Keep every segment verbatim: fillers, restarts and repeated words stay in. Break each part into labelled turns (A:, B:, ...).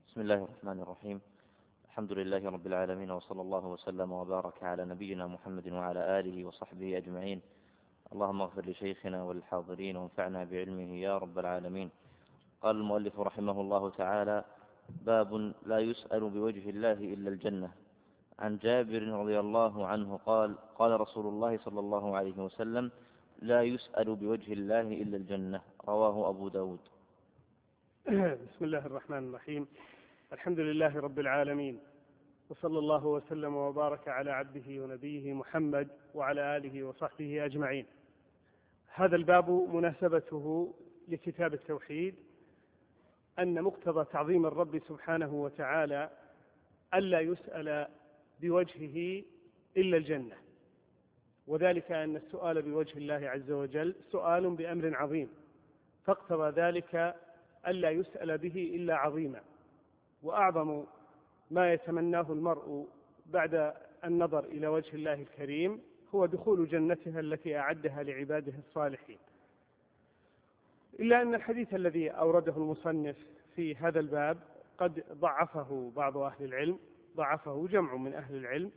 A: بسم الله الرحمن الرحيم. الحمد لله رب العالمين، وصلى الله وسلم وبارك على نبينا محمد وعلى آله وصحبه أجمعين. اللهم اغفر لشيخنا وللحاضرين وانفعنا بعلمه يا رب العالمين. قال المؤلف رحمه الله تعالى: باب لا يسأل بوجه الله إلا الجنة. عن جابر رضي الله عنه قال: قال رسول الله صلى الله عليه وسلم: لا يسأل بوجه الله إلا الجنة. رواه أبو داود.
B: بسم الله الرحمن الرحيم. الحمد لله رب العالمين، وصلى الله وسلم وبارك على عبده ونبيه محمد وعلى آله وصحبه أجمعين. هذا الباب مناسبته لكتاب التوحيد أن مقتضى تعظيم الرب سبحانه وتعالى ألا يسأل بوجهه إلا الجنة، وذلك أن السؤال بوجه الله عز وجل سؤال بأمر عظيم، فاقتضى ذلك ألا يسأل به إلا عظيما. وأعظم ما يتمناه المرء بعد النظر إلى وجه الله الكريم هو دخول جنتها التي أعدها لعباده الصالحين. إلا أن الحديث الذي أورده المصنف في هذا الباب قد ضعفه بعض أهل العلم، ضعفه جمع من أهل العلم،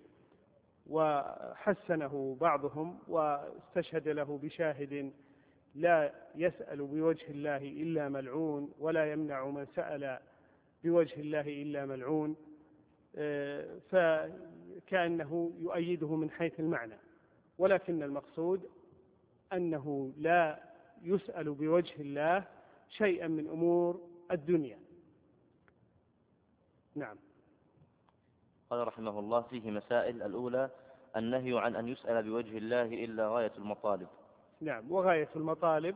B: وحسنه بعضهم واستشهد له بشاهد: لا يسأل بوجه الله إلا ملعون، ولا يمنع من سأل بوجه الله إلا ملعون، فكأنه يؤيده من حيث المعنى، ولكن المقصود أنه لا يسأل بوجه الله شيئا من أمور الدنيا. نعم.
A: قال رحمه الله: فيه مسائل. الأولى: النهي عن أن يسأل بوجه الله إلا غاية المطالب.
B: نعم، وغاية المطالب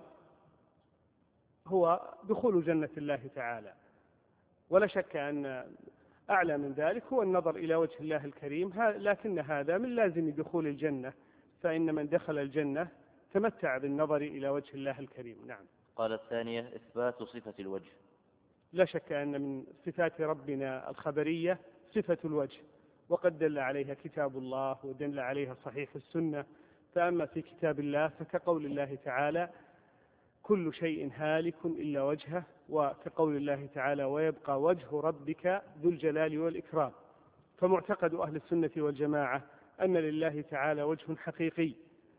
B: هو دخول جنة الله تعالى، ولا شك أن أعلى من ذلك هو النظر إلى وجه الله الكريم، لكن هذا من لازم دخول الجنة، فإن من دخل الجنة تمتع بالنظر إلى وجه الله الكريم. نعم.
A: قال الثانية: إثبات صفة الوجه.
B: لا شك أن من صفات ربنا الخبرية صفة الوجه، وقد دل عليها كتاب الله ودل عليها صحيح السنة. فأما في كتاب الله فكقول الله تعالى: كل شيء هالك إلا وجهه، وكقول الله تعالى: ويبقى وجه ربك ذو الجلال والإكرام. فمعتقد أهل السنة والجماعة أن لله تعالى وجه حقيقي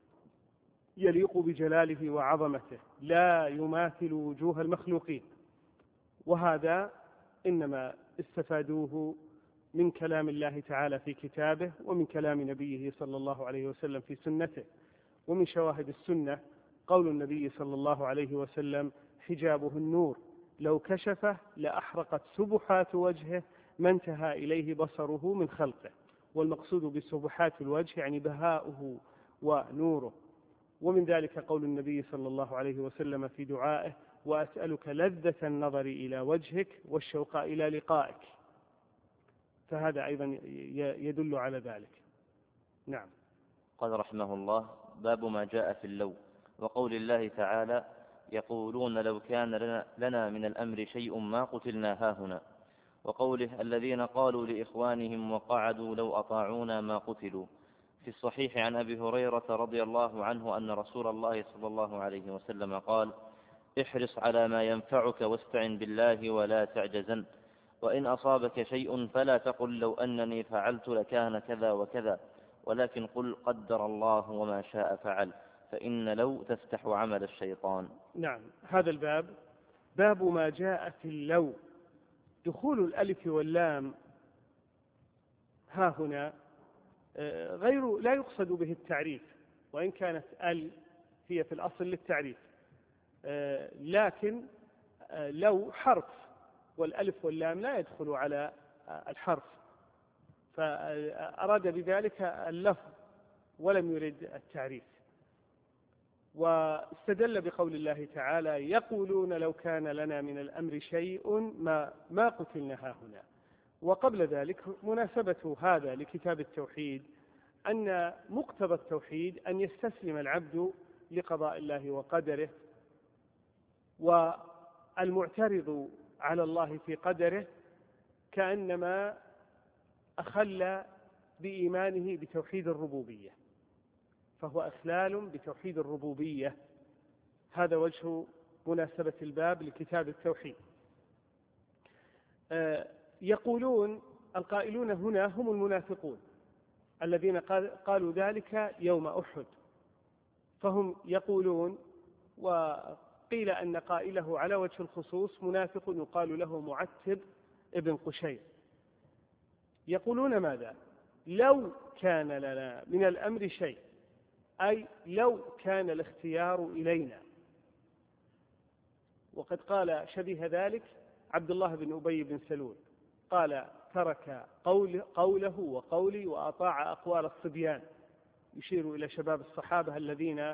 B: يليق بجلاله وعظمته، لا يماثل وجوه المخلوقين، وهذا إنما استفادوه من كلام الله تعالى في كتابه، ومن كلام نبيه صلى الله عليه وسلم في سنته. ومن شواهد السنة قول النبي صلى الله عليه وسلم: حجابه النور، لو كشفه لأحرقت سبحات وجهه ما انتهى إليه بصره من خلقه. والمقصود بسبحات الوجه يعني بهاؤه ونوره. ومن ذلك قول النبي صلى الله عليه وسلم في دعائه: وأسألك لذة النظر إلى وجهك والشوق إلى لقائك. فهذا أيضا يدل على ذلك. نعم.
A: قال رحمه الله: باب ما جاء في اللو. وقول الله تعالى: يقولون لو كان لنا, لنا من الأمر شيء ما قتلنا هاهنا. وقوله: الذين قالوا لإخوانهم وقعدوا لو أطاعونا ما قتلوا. في الصحيح عن أبي هريرة رضي الله عنه أن رسول الله صلى الله عليه وسلم قال: احرص على ما ينفعك واستعن بالله ولا تعجزن، وإن أصابك شيء فلا تقل لو أنني فعلت لكان كذا وكذا، ولكن قل قدر الله وما شاء فعل، فإن لو تفتح عمل الشيطان.
B: نعم. هذا الباب باب ما جاء في اللو. دخول الألف واللام ها هنا غير لا يقصد به التعريف، وإن كانت ال هي في الأصل للتعريف، لكن لو حرف، والألف واللام لا يدخل على الحرف، فأراد بذلك اللفظ ولم يرد التعريف. واستدل بقول الله تعالى: يقولون لو كان لنا من الأمر شيء ما, ما قتلنا هاهنا. وقبل ذلك مناسبة هذا لكتاب التوحيد أن مقتضى التوحيد أن يستسلم العبد لقضاء الله وقدره، والمعترض على الله في قدره كأنما أخل بإيمانه بتوحيد الربوبية، فهو إخلال بتوحيد الربوبية. هذا وجه مناسبة الباب لكتاب التوحيد. يقولون القائلون هنا هم المنافقون الذين قالوا ذلك يوم أحد، فهم يقولون، وقيل أن قائله على وجه الخصوص منافق يقال له معتب ابن قشير، يقولون ماذا؟ لو كان لنا من الأمر شيء، أي لو كان الاختيار إلينا. وقد قال شبيه ذلك عبد الله بن أبي بن سلول، قال ترك قول قوله وقولي وأطاع أقوال الصبيان، يشير إلى شباب الصحابة الذين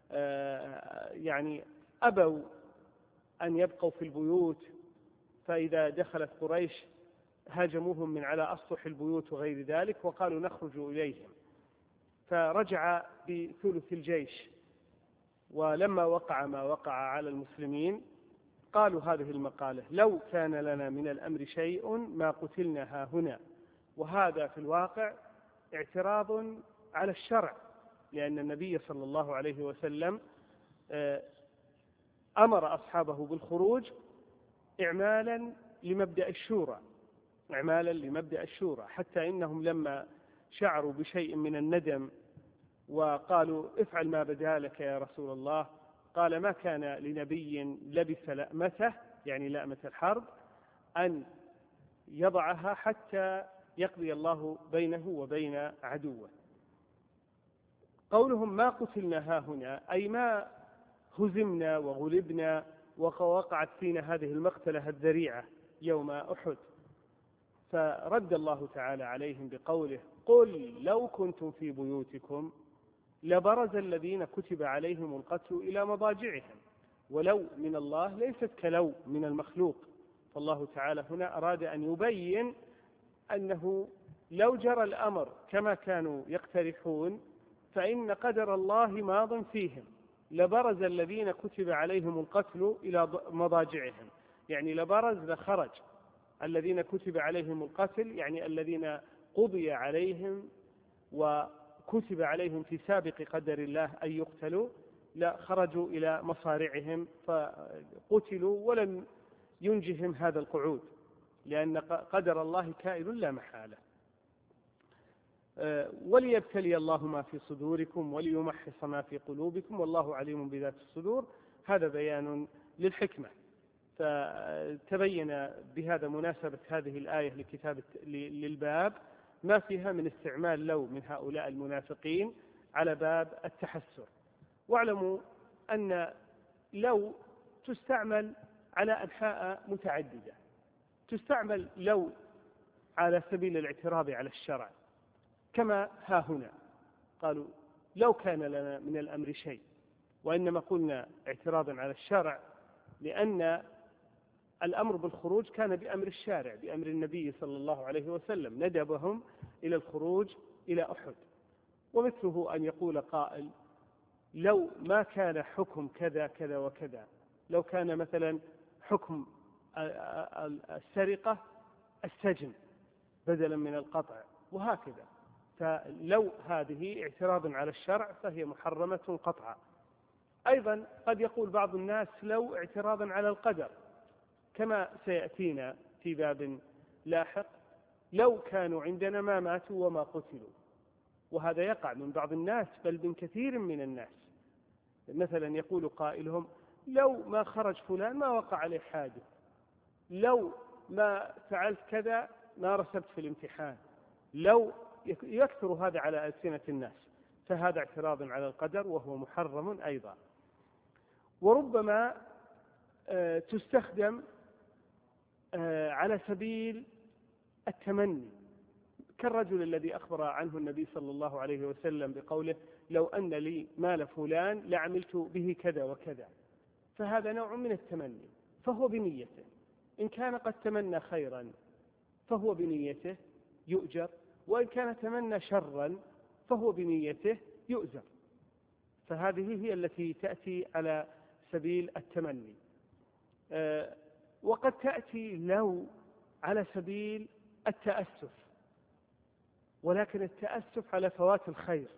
B: يعني أبوا أن يبقوا في البيوت، فإذا دخلت قريش هاجموهم من على أسطح البيوت وغير ذلك، وقالوا نخرج إليهم، فرجع بثلث الجيش. ولما وقع ما وقع على المسلمين قالوا هذه المقالة: لو كان لنا من الأمر شيء ما قتلنا هاهنا. وهذا في الواقع اعتراض على الشرع، لأن النبي صلى الله عليه وسلم أمر أصحابه بالخروج إعمالا لمبدأ الشورى إعمالا لمبدأ الشورى حتى إنهم لما شعروا بشيء من الندم وقالوا افعل ما بدا لك يا رسول الله، قال: ما كان لنبي لبث لأمته، يعني لأمة الحرب، أن يضعها حتى يقضي الله بينه وبين عدوه. قولهم ما قتلنا هاهنا أي ما هزمنا وغلبنا ووقعت فينا هذه المقتلة الذريعة يوم أحد. فرد الله تعالى عليهم بقوله: قل لو كنتم في بيوتكم لبرز الذين كتب عليهم القتل إلى مضاجعهم، ولو من الله ليست كلو من المخلوق. فالله تعالى هنا أراد أن يبين أنه لو جرى الأمر كما كانوا يقترحون فإن قدر الله ماض فيهم، لبرز الذين كتب عليهم القتل إلى مضاجعهم، يعني لبرز لخرج الذين كتب عليهم القتل، يعني الذين قضي عليهم وكتب عليهم في سابق قدر الله أن يقتلوا، لا خرجوا إلى مصارعهم فقتلوا ولم ينجهم هذا القعود، لأن قدر الله كائن لا محالة. وليبتلي الله ما في صدوركم وليمحص ما في قلوبكم والله عليم بذات الصدور. هذا بيان للحكمة. فتبين بهذا مناسبة هذه الآية لكتاب للباب ما فيها من استعمال لو من هؤلاء المنافقين على باب التحسر. واعلموا أن لو تستعمل على أنحاء متعددة. تستعمل لو على سبيل الاعتراض على الشرع، كما ها هنا قالوا لو كان لنا من الأمر شيء، وإنما قلنا اعتراضا على الشرع لأن الأمر بالخروج كان بأمر الشارع، بأمر النبي صلى الله عليه وسلم، ندبهم إلى الخروج إلى أحد. ومثله أن يقول قائل: لو ما كان حكم كذا كذا وكذا، لو كان مثلا حكم السرقة السجن بدلا من القطع، وهكذا. فلو هذه اعتراض على الشرع فهي محرمة قطعا. أيضا قد يقول بعض الناس لو اعتراضا على القدر، كما سيأتينا في باب لاحق: لو كانوا عندنا ما ماتوا وما قتلوا. وهذا يقع من بعض الناس، بل من كثير من الناس. مثلا يقول قائلهم: لو ما خرج فلان ما وقع عليه حادث، لو ما فعلت كذا ما رسبت في الامتحان، لو يكثر هذا على ألسنة الناس. فهذا اعتراض على القدر وهو محرم أيضا. وربما تستخدم على سبيل التمني، كالرجل الذي أخبر عنه النبي صلى الله عليه وسلم بقوله: لو أن لي مال فلان لعملت به كذا وكذا. فهذا نوع من التمني، فهو بنيته. إن كان قد تمنى خيرا فهو بنيته يؤجر، وإن كان تمنى شرا فهو بنيته يؤجر. فهذه هي التي تأتي على سبيل التمني. أه وقد تأتي لو على سبيل التأسف، ولكن التأسف على فوات الخير.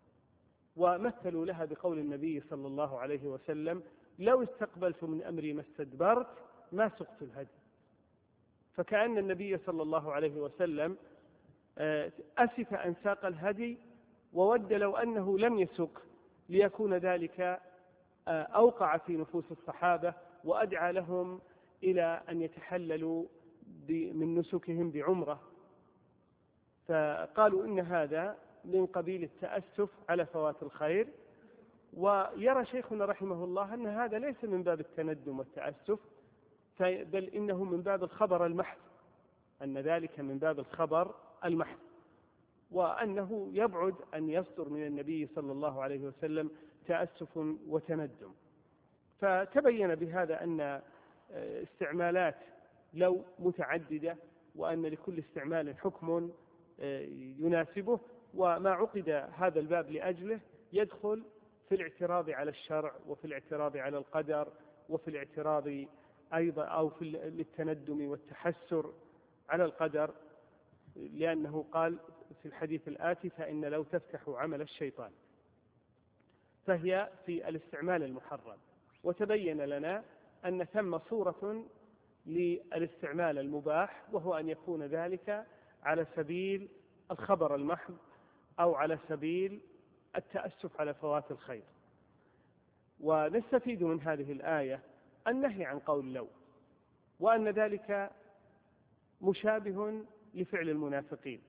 B: ومثلوا لها بقول النبي صلى الله عليه وسلم: لو استقبلت من أمري ما استدبرت ما سقت الهدي. فكأن النبي صلى الله عليه وسلم أسف أن ساق الهدي، وود لو أنه لم يسق ليكون ذلك أوقع في نفوس الصحابة وأدعى لهم إلى أن يتحللوا من نسكهم بعمرة. فقالوا إن هذا من قبيل التأسف على فوات الخير. ويرى شيخنا رحمه الله أن هذا ليس من باب التندم والتأسف، بل إنه من باب الخبر المحض، أن ذلك من باب الخبر المحض، وأنه يبعد أن يصدر من النبي صلى الله عليه وسلم تأسف وتندم. فتبين بهذا أن استعمالات لو متعددة، وأن لكل استعمال حكم يناسبه، وما عقد هذا الباب لأجله يدخل في الاعتراض على الشرع، وفي الاعتراض على القدر، وفي الاعتراض أيضا أو في التندم والتحسر على القدر، لأنه قال في الحديث الآتي: فإن لو تفتح عمل الشيطان. فهي في الاستعمال المحرم. وتبين لنا أن ثم صورة للاستعمال المباح، وهو أن يكون ذلك على سبيل الخبر المحض أو على سبيل التأسف على فوات الخير. ونستفيد من هذه الآية النهي عن قول لو، وأن ذلك مشابه لفعل المنافقين.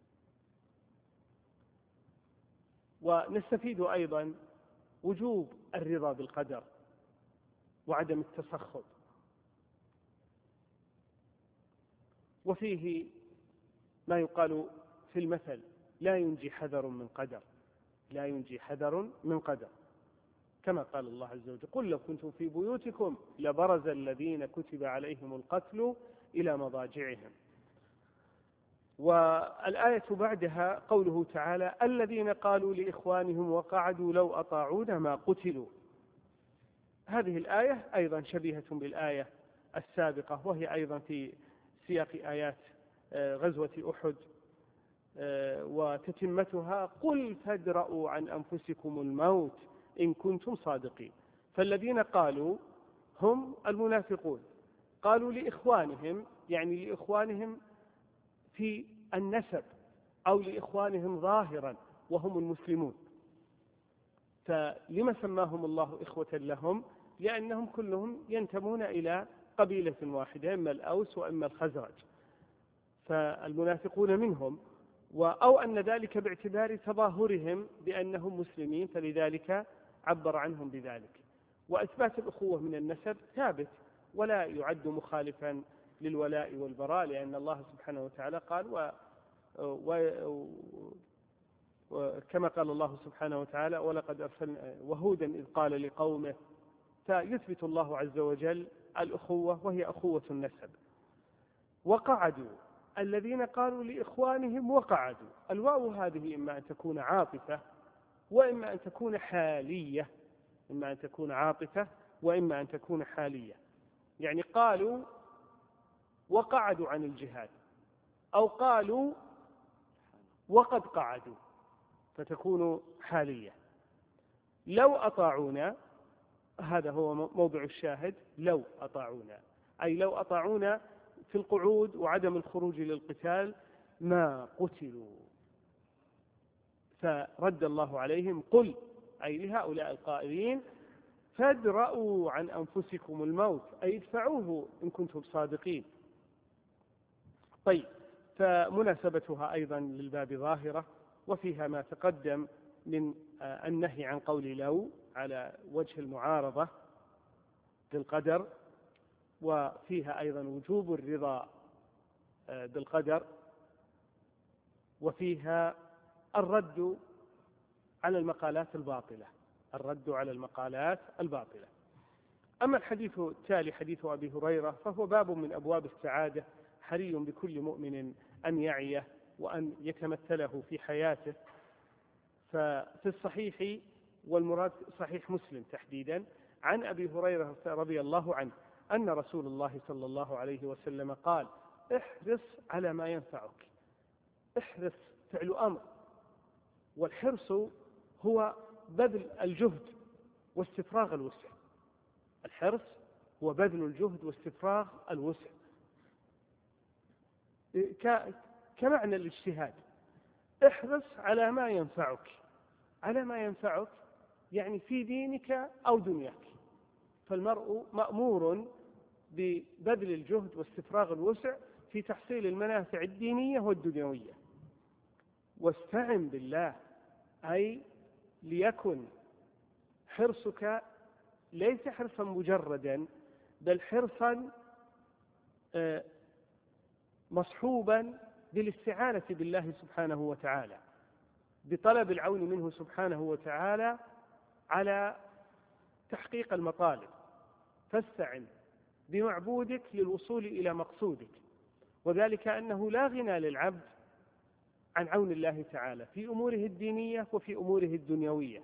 B: ونستفيد أيضا وجوب الرضا بالقدر وعدم التسخط. وفيه ما يقال في المثل: لا ينجي حذر من قدر، لا ينجي حذر من قدر، كما قال الله عز وجل: قل لو كنتم في بيوتكم لبرز الذين كتب عليهم القتل إلى مضاجعهم. والآية بعدها قوله تعالى: الذين قالوا لإخوانهم وقعدوا لو أطاعونا ما قتلوا. هذه الآية أيضا شبيهة بالآية السابقة، وهي أيضا في سياق آيات غزوة أحد، وتتمتها: قل فادرءوا عن أنفسكم الموت إن كنتم صادقين. فالذين قالوا هم المنافقون، قالوا لإخوانهم، يعني لإخوانهم في النسب أو لإخوانهم ظاهرا وهم المسلمون. فلما سماهم الله إخوة لهم؟ لأنهم كلهم ينتمون إلى قبيلة واحدة، إما الأوس وإما الخزرج، فالمنافقون منهم، أو أن ذلك باعتبار تظاهرهم بأنهم مسلمين فلذلك عبر عنهم بذلك. وإثبات الأخوة من النسب ثابت ولا يعد مخالفا للولاء والبراء، لأن الله سبحانه وتعالى قال و... و... وكما قال الله سبحانه وتعالى: ولقد أرسلنا وهودا إذ قال لقومه. فيثبت الله عز وجل الأخوة، وهي أخوة النسب. وقعدوا، الذين قالوا لإخوانهم وقعدوا، الواو هذه إما أن تكون عاطفة وإما أن تكون حالية، إما أن تكون عاطفة وإما أن تكون حالية. يعني قالوا وقعدوا عن الجهاد، أو قالوا وقد قعدوا، فتكون حالية. لو أطاعونا، هذا هو موضع الشاهد، لو أطاعونا، أي لو أطاعونا في القعود وعدم الخروج للقتال ما قتلوا. فرد الله عليهم: قل، أي لهؤلاء القائلين: فادرءوا عن أنفسكم الموت، أي ادفعوه إن كنتم صادقين. طيب، فمناسبتها أيضا للباب ظاهرة، وفيها ما تقدم من النهي عن قول لو على وجه المعارضة بالقدر، وفيها أيضا وجوب الرضا بالقدر، وفيها الرد على المقالات الباطلة، الرد على المقالات الباطلة. أما الحديث التالي، حديث أبي هريرة، فهو باب من أبواب السعادة، حري بكل مؤمن أن يعيه وأن يتمثله في حياته. ففي الصحيح، والمراد صحيح مسلم تحديدا، عن أبي هريرة رضي الله عنه أن رسول الله صلى الله عليه وسلم قال: احرص على ما ينفعك. احرص فعل أمر، والحرص هو بذل الجهد واستفراغ الوسع. الحرص هو بذل الجهد واستفراغ الوسع. كمعنى الاجتهاد. احرص على ما ينفعك، على ما ينفعك يعني في دينك أو دنياك. فالمرء مأمور ببذل الجهد واستفراغ الوسع في تحصيل المنافع الدينية والدنيوية. واستعن بالله، أي ليكن حرصك ليس حرصا مجردا، بل حرصا مصحوبا بالاستعانة بالله سبحانه وتعالى، بطلب العون منه سبحانه وتعالى على تحقيق المطالب. فاستعن بمعبودك للوصول إلى مقصودك، وذلك أنه لا غنى للعبد عن عون الله تعالى في أموره الدينية وفي أموره الدنيوية.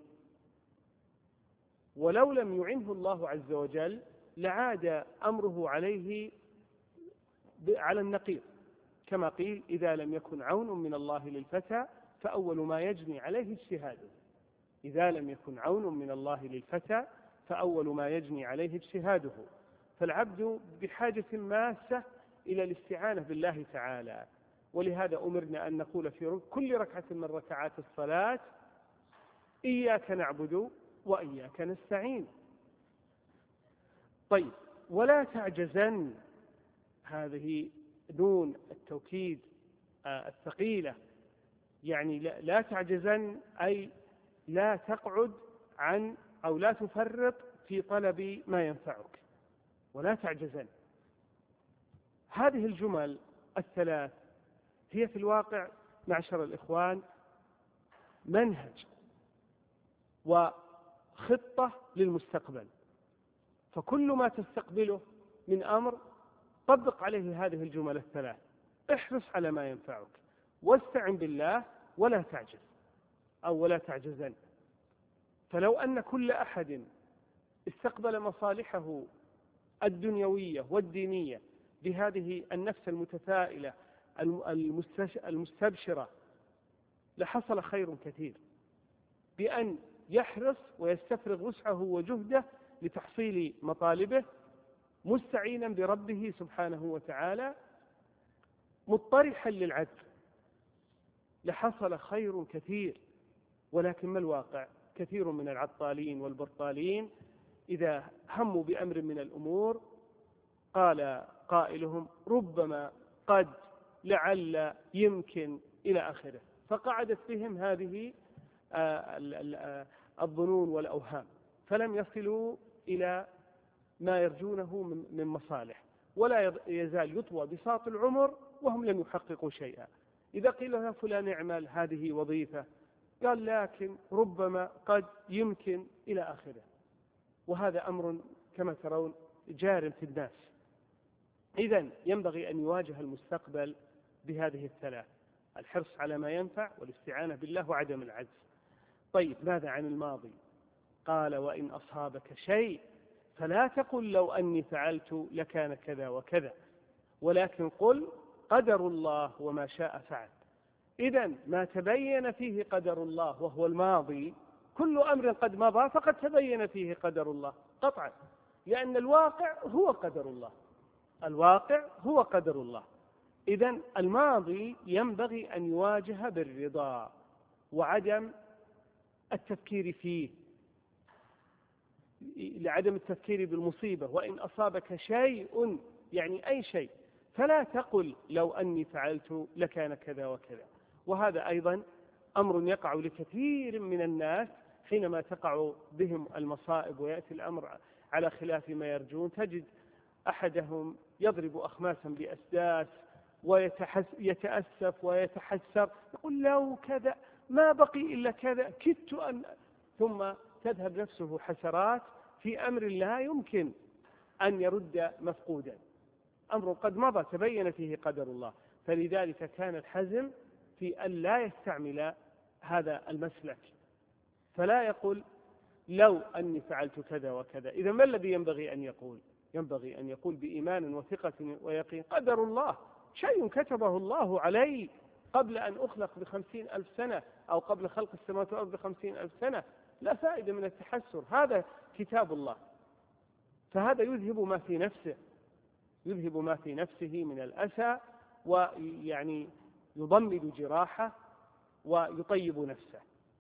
B: ولو لم يعنه الله عز وجل لعاد أمره عليه على النقيض، كما قيل: إذا لم يكن عون من الله للفتى فأول ما يجني عليه اجتهاده. إذا لم يكن عون من الله للفتى فأول ما يجني عليه اجتهاده. فالعبد بحاجة ماسة إلى الاستعانة بالله تعالى، ولهذا أمرنا أن نقول في كل ركعة من ركعات الصلاة: إياك نعبد وإياك نستعين. طيب، ولا تعجزن، هذه نون التوكيد الثقيلة، يعني لا تعجزن أي لا تقعد عن أو لا تفرط في طلب ما ينفعك، ولا تعجزن. هذه الجمل الثلاث هي في الواقع معشر الإخوان منهج وخطة للمستقبل. فكل ما تستقبله من أمر طبق عليه هذه الجمل الثلاث: احرص على ما ينفعك، واستعن بالله، ولا تعجز أو ولا تعجزن. فلو أن كل أحد استقبل مصالحه الدنيوية والدينية بهذه النفس المتفائلة المستبشرة لحصل خير كثير، بأن يحرص ويستفرغ وسعه وجهده لتحصيل مطالبه، مستعينا بربه سبحانه وتعالى، مضطرحا للعدل، لحصل خير كثير. ولكن ما الواقع؟ كثير من العطالين والبطالين إذا هموا بأمر من الأمور قال قائلهم: ربما، قد، لعل، يمكن، إلى آخره. فقعدت بهم هذه الظنون والأوهام، فلم يصلوا إلى ما يرجونه من مصالح، ولا يزال يطوى بساط العمر وهم لم يحققوا شيئا. إذا قيل له: فلان اعمل، هذه وظيفة، قال: لكن، ربما، قد، يمكن، إلى آخره. وهذا أمر كما ترون جار في الناس. إذن ينبغي أن يواجه المستقبل بهذه الثلاث: الحرص على ما ينفع، والاستعانة بالله، وعدم العجز. طيب، ماذا عن الماضي؟ قال: وإن أصابك شيء فلا تقل لو أني فعلت لكان كذا وكذا، ولكن قل قدر الله وما شاء فعل. إذن ما تبين فيه قدر الله وهو الماضي، كل أمر قد مضى فقد تبين فيه قدر الله قطعا، لأن الواقع هو قدر الله، الواقع هو قدر الله. إذن الماضي ينبغي أن يواجه بالرضا وعدم التفكير فيه، لعدم التفكير بالمصيبة. وإن أصابك شيء، يعني أي شيء، فلا تقل لو أني فعلت لكان كذا وكذا. وهذا أيضا أمر يقع لكثير من الناس حينما تقع بهم المصائب ويأتي الأمر على خلاف ما يرجون. تجد أحدهم يضرب أخماسا بأسداس ويتأسف ويتحسر، يقول: لو كذا ما بقي إلا كذا، كدت أن، ثم تذهب نفسه حسرات في أمر لا يمكن أن يرد مفقودا، أمر قد مضى تبين فيه قدر الله. فلذلك كان الحزم في أن لا يستعمل هذا المسلك، فلا يقول لو أني فعلت كذا وكذا. إذا ما الذي ينبغي أن يقول؟ ينبغي أن يقول بإيمان وثقة ويقين: قدر الله، شيء كتبه الله علي قبل أن أخلق بخمسين ألف سنة، أو قبل خلق السماوات والأرض بخمسين ألف سنة. لا فائدة من التحسر، هذا كتاب الله. فهذا يذهب ما في نفسه، يذهب ما في نفسه من الأسى ويعني يضمد جراحه ويطيب نفسه.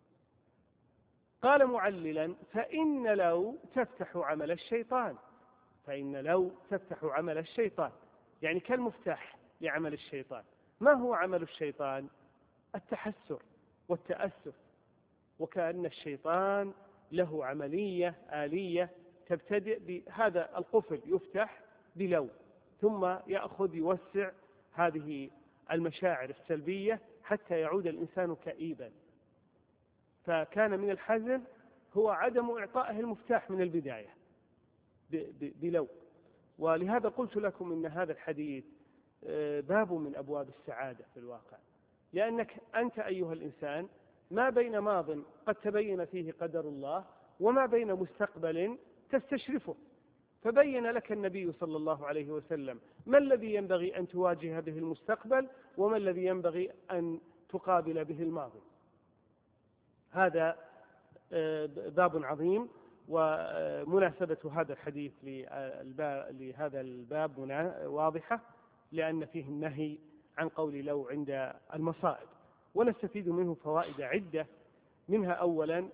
B: قال معللا: فإن لو تفتح عمل الشيطان، فإن لو تفتح عمل الشيطان، يعني كالمفتاح لعمل الشيطان. ما هو عمل الشيطان؟ التحسر والتأسف، وكأن الشيطان له عملية آلية تبتدئ بهذا القفل يفتح بلو، ثم يأخذ يوسع هذه المشاعر السلبية حتى يعود الإنسان كئيبا. فكان من الحزن هو عدم إعطائه المفتاح من البداية بلو. ولهذا قلت لكم إن هذا الحديث باب من أبواب السعادة في الواقع، لأنك أنت أيها الإنسان ما بين ماض قد تبين فيه قدر الله وما بين مستقبل تستشرفه، فبين لك النبي صلى الله عليه وسلم ما الذي ينبغي أن تواجه به المستقبل وما الذي ينبغي أن تقابل به الماضي. هذا باب عظيم، ومناسبة هذا الحديث لهذا الباب واضحة، لأن فيه النهي عن قول لو عند المصائب، ونستفيد منه فوائد عدة. منها أولا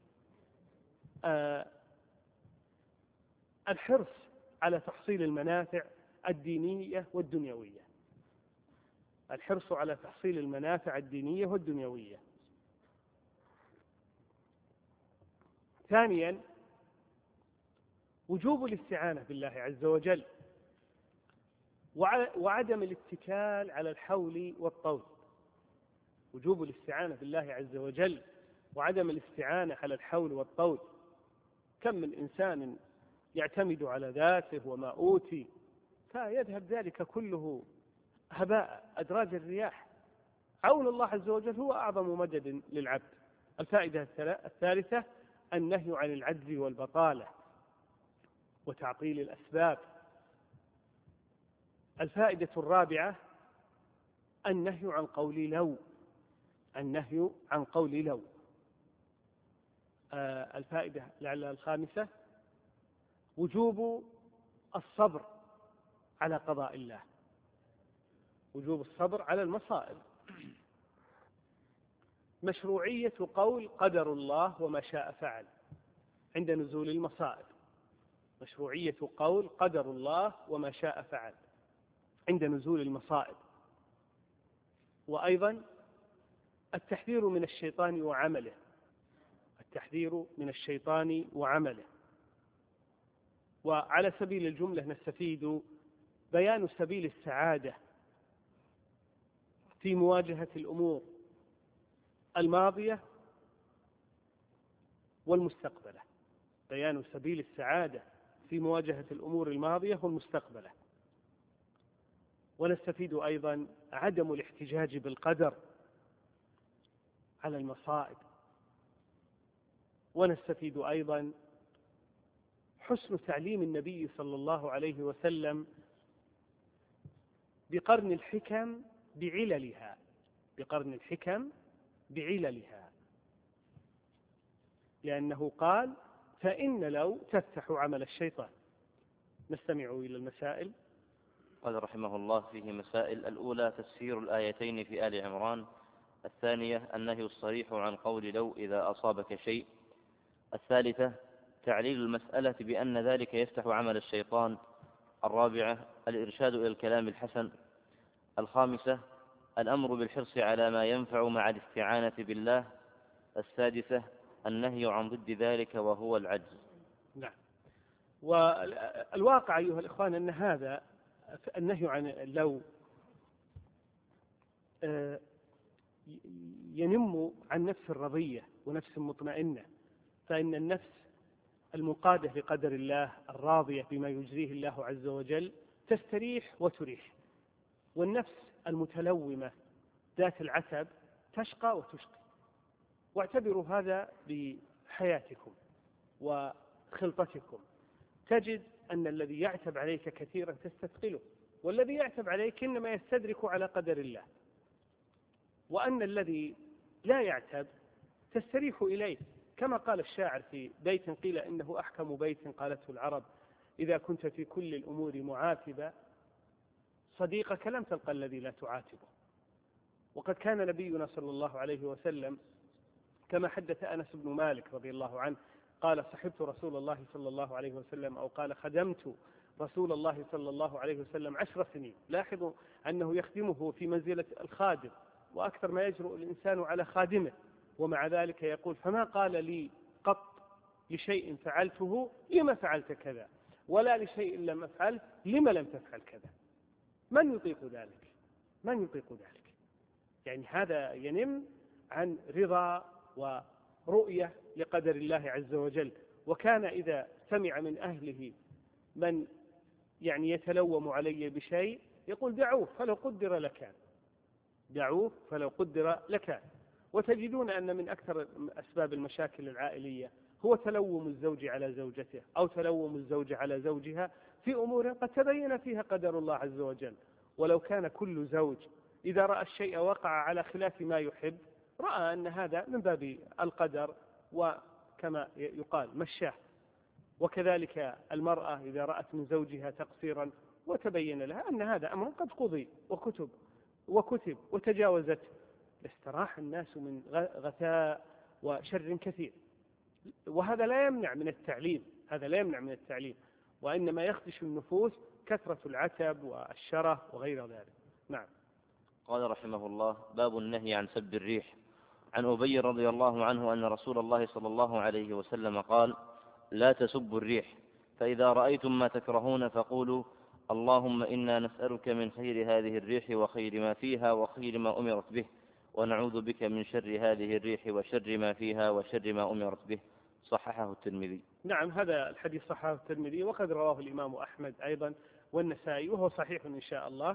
B: الحرص على تحصيل المنافع الدينية والدنيوية، الحرص على تحصيل المنافع الدينية والدنيوية. ثانيا وجوب الاستعانة بالله عز وجل، وعدم الاتكال على الحول والطول. وجوب الاستعانة بالله عز وجل وعدم الاستعانة على الحول والطول. كم من إنسان يعتمد على ذاته وما أوتي، فيذهب ذلك كله هباء أدراج الرياح. عون الله عز وجل هو أعظم مدد للعبد. الفائدة الثالثة النهي عن العجز والبطالة وتعطيل الأسباب. الفائدة الرابعة النهي عن قول لو، النهي عن قول لو. آه الفائدة لعل الخامسة وجوب الصبر على قضاء الله، وجوب الصبر على المصائب. مشروعية قول قدر الله وما شاء فعل عند نزول المصائب، مشروعية قول قدر الله وما شاء فعل عند نزول المصائب. وأيضا التحذير من الشيطان وعمله، التحذير من الشيطان وعمله. وعلى سبيل الجملة نستفيد بيان سبيل السعادة في مواجهة الأمور الماضية والمستقبلة، بيان سبيل السعادة في مواجهة الأمور الماضية والمستقبلة. ونستفيد أيضا عدم الاحتجاج بالقدر على المصائب. ونستفيد أيضا حسن تعليم النبي صلى الله عليه وسلم بقرن الحكم بعللها، بقرن الحكم بعللها، لأنه قال فإن لو تفتح عمل الشيطان. نستمع إلى المسائل.
A: قال رحمه الله فيه مسائل: الأولى تفسير الآيتين في آل عمران. الثانية النهي الصريح عن قول لو إذا أصابك شيء. الثالثة تعليل المسألة بأن ذلك يفتح عمل الشيطان. الرابعة الإرشاد إلى الكلام الحسن. الخامسة الأمر بالحرص على ما ينفع مع الاستعانة بالله. السادسة النهي عن ضد ذلك وهو العجز.
B: نعم. والواقع أيها الإخوان أن هذا النهي عن لو ينم عن نفس رضية ونفس مطمئنة، فإن النفس المقادة لقدر الله الراضية بما يجريه الله عز وجل تستريح وتريح، والنفس المتلومة ذات العتب تشقى وتشقي. واعتبروا هذا بحياتكم وخلطتكم، تجد أن الذي يعتب عليك كثيرا تستثقله، والذي يعتب عليك إنما يستدرك على قدر الله، وأن الذي لا يعتب تستريح إليه، كما قال الشاعر في بيت قيل إنه أحكم بيت قالته العرب: إذا كنت في كل الأمور معاتبا صديقك لم تلقى الذي لا تعاتبه. وقد كان نبينا صلى الله عليه وسلم كما حدث أنس بن مالك رضي الله عنه قال صحبت رسول الله صلى الله عليه وسلم أو قال خدمت رسول الله صلى الله عليه وسلم عشر سنين. لاحظوا أنه يخدمه في منزلة الخادم، وأكثر ما يجرؤ الإنسان على خادمه، ومع ذلك يقول فما قال لي قط لشيء فعلته لما فعلت كذا، ولا لشيء لم أفعل لما لم تفعل كذا. من يطيق ذلك؟ من يطيق ذلك؟ يعني هذا ينم عن رضا ورؤية لقدر الله عز وجل. وكان إذا سمع من أهله من يعني يتلوم علي بشيء يقول دعوه فلو قدر لكان، دعوه فلو قدر لكان. وتجدون أن من أكثر أسباب المشاكل العائلية هو تلوم الزوج على زوجته أو تلوم الزوجة على زوجها في أمور قد تبين فيها قدر الله عز وجل. ولو كان كل زوج إذا رأى الشيء وقع على خلاف ما يحب رأى أن هذا من باب القدر، وكما يقال مشاه. وكذلك المرأة إذا رأت من زوجها تقصيرا وتبين لها أن هذا أمر قد قضي وكتب وكتب وتجاوزت، لاستراح الناس من غثاء وشر كثير. وهذا لا يمنع من التعليم، هذا لا يمنع من التعليم، وإنما يخدش النفوس كثرة العتب والشره وغير ذلك. نعم.
A: قال رحمه الله: باب النهي عن سب الريح. عن أبي رضي الله عنه أن رسول الله صلى الله عليه وسلم قال: لا تسبوا الريح، فإذا رأيتم ما تكرهون فقولوا اللهم إنا نسألك من خير هذه الريح وخير ما فيها وخير ما أمرت به، ونعوذ بك من شر هذه الريح وشر ما فيها وشر ما أمرت به. صححه الترمذي.
B: نعم، هذا الحديث صححه الترمذي، وقد رواه الإمام أحمد أيضا والنسائي، وهو صحيح إن شاء الله.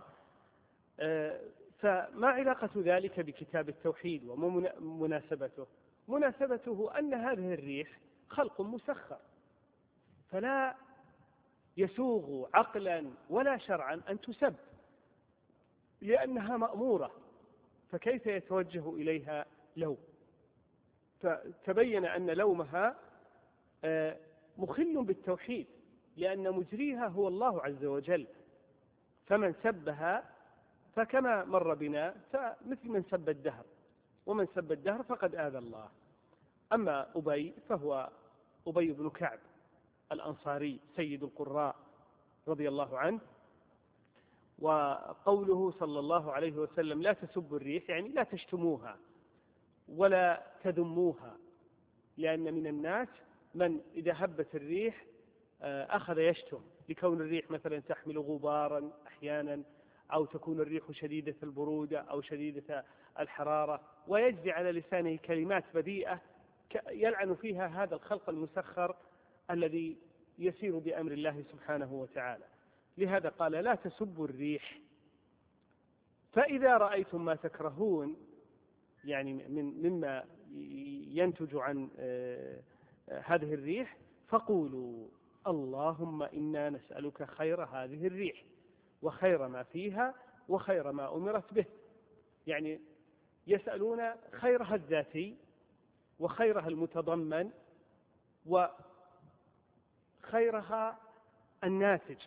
B: فما علاقة ذلك بكتاب التوحيد ومناسبته؟ مناسبته أن هذه الريح خلق مسخر، فلا يسوغ عقلا ولا شرعا أن تسب، لأنها مأمورة، فكيف يتوجه إليها لوم؟ فتبين أن لومها مخل بالتوحيد، لأن مجريها هو الله عز وجل. فمن سبها فكما مر بنا فمثل من سب الدهر، ومن سب الدهر فقد آذى الله. أما أبي فهو أبي بن كعب الأنصاري سيد القراء رضي الله عنه. وقوله صلى الله عليه وسلم لا تسبوا الريح يعني لا تشتموها ولا تذموها، لأن من الناس من إذا هبت الريح أخذ يشتم، لكون الريح مثلا تحمل غبارا أحيانا، أو تكون الريح شديدة البرودة أو شديدة الحرارة، ويجري على لسانه كلمات بذيئة يلعن فيها هذا الخلق المسخر الذي يسير بأمر الله سبحانه وتعالى. لهذا قال لا تسبوا الريح، فإذا رأيتم ما تكرهون، يعني من مما ينتج عن هذه الريح، فقولوا اللهم إنا نسألك خير هذه الريح وخير ما فيها وخير ما أمرت به. يعني يسألون خيرها الذاتي وخيرها المتضمن وخيرها الناتج.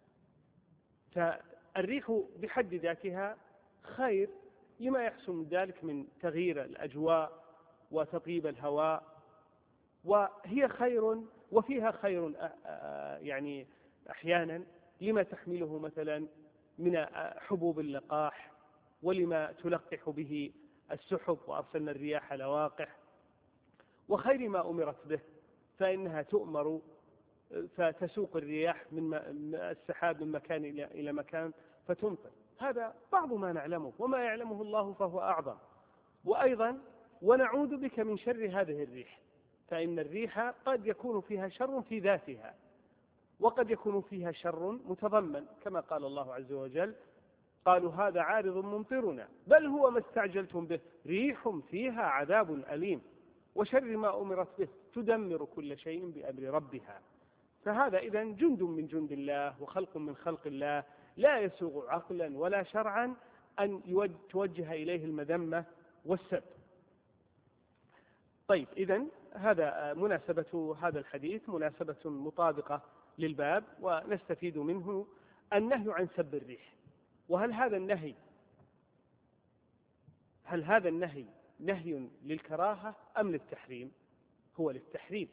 B: فالريح بحد ذاتها خير لما يحصل من ذلك من تغيير الأجواء وتطيب الهواء، وهي خير وفيها خير يعني أحيانا لما تحمله مثلا من حبوب اللقاح، ولما تلقح به السحب وأرسلنا الرياح لواقح، وخير ما أمرت به، فإنها تؤمر فتسوق الرياح من السحاب من مكان إلى مكان فتمطر. هذا بعض ما نعلمه، وما يعلمه الله فهو أعظم. وأيضا ونعوذ بك من شر هذه الريح، فإن الريح قد يكون فيها شر في ذاتها، وقد يكون فيها شر متضمن، كما قال الله عز وجل قالوا هذا عارض ممطرنا بل هو ما استعجلتم به ريح فيها عذاب أليم وشر ما أمرت به تدمر كل شيء بأمر ربها. فهذا إذن جند من جند الله وخلق من خلق الله، لا يسوغ عقلا ولا شرعا أن توجه إليه المذمة والسب. طيب، إذن هذا مناسبة هذا الحديث مناسبة مطابقة للباب، ونستفيد منه النهي عن سب الريح. وهل هذا النهي هل هذا النهي نهي للكراهة أم للتحريم؟ هو للتحريم،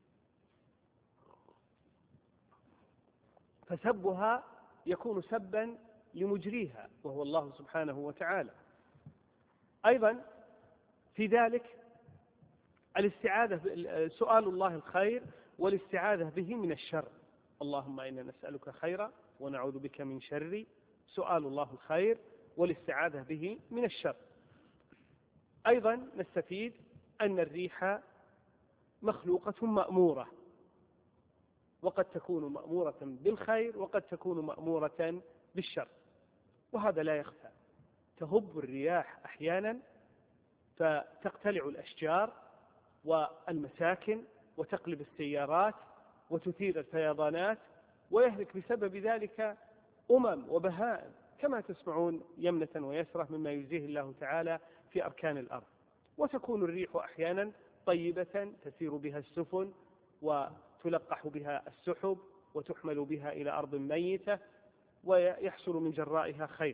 B: فسبها يكون سبا لمجريها وهو الله سبحانه وتعالى. أيضا في ذلك الاستعاذة سؤال الله الخير والاستعاذة به من الشر. اللهم إنا نسألك خيرا ونعوذ بك من شر. سؤال الله الخير والاستعاذة به من الشر. أيضا نستفيد أن الريح مخلوقة مأمورة، وقد تكون مأمورة بالخير وقد تكون مأمورة بالشر، وهذا لا يخفى. تهب الرياح أحيانا فتقتلع الأشجار والمساكن وتقلب السيارات وتثير الفيضانات، ويهلك بسبب ذلك أمم وبهائم، كما تسمعون يمنة ويسرة مما يجزيه الله تعالى في أركان الأرض. وتكون الريح أحيانا طيبة تسير بها السفن وتلقح بها السحب وتحمل بها إلى أرض ميتة ويحصل من جرائها خير.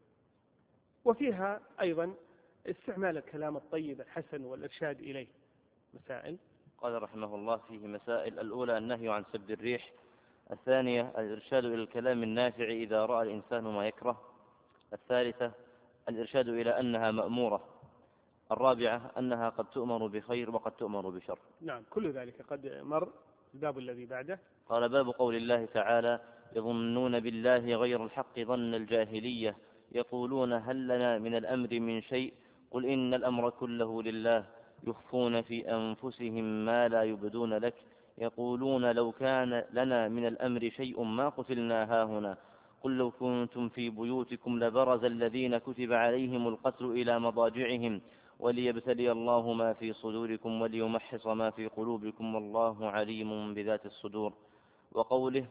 B: وفيها أيضا استعمال الكلام الطيب الحسن والإرشاد إليه. مسائل.
A: قال رحمه الله فيه مسائل: الأولى النهي عن سب الريح. الثانية الإرشاد إلى الكلام النافع إذا رأى الإنسان ما يكره. الثالثة الإرشاد إلى أنها مأمورة. الرابعة أنها قد تؤمر بخير وقد تؤمر بشر.
B: نعم، كل ذلك قد مر. الباب الذي بعده
A: قال: باب قول الله تعالى: يظنون بالله غير الحق ظن الجاهلية يقولون هل لنا من الأمر من شيء قل إن الأمر كله لله يخفون في أنفسهم ما لا يبدون لك يقولون لو كان لنا من الأمر شيء ما قتلنا هاهنا قل لو كنتم في بيوتكم لبرز الذين كتب عليهم القتل إلى مضاجعهم وليبتلي الله ما في صدوركم وليمحص ما في قلوبكم والله عليم بذات الصدور. وقوله: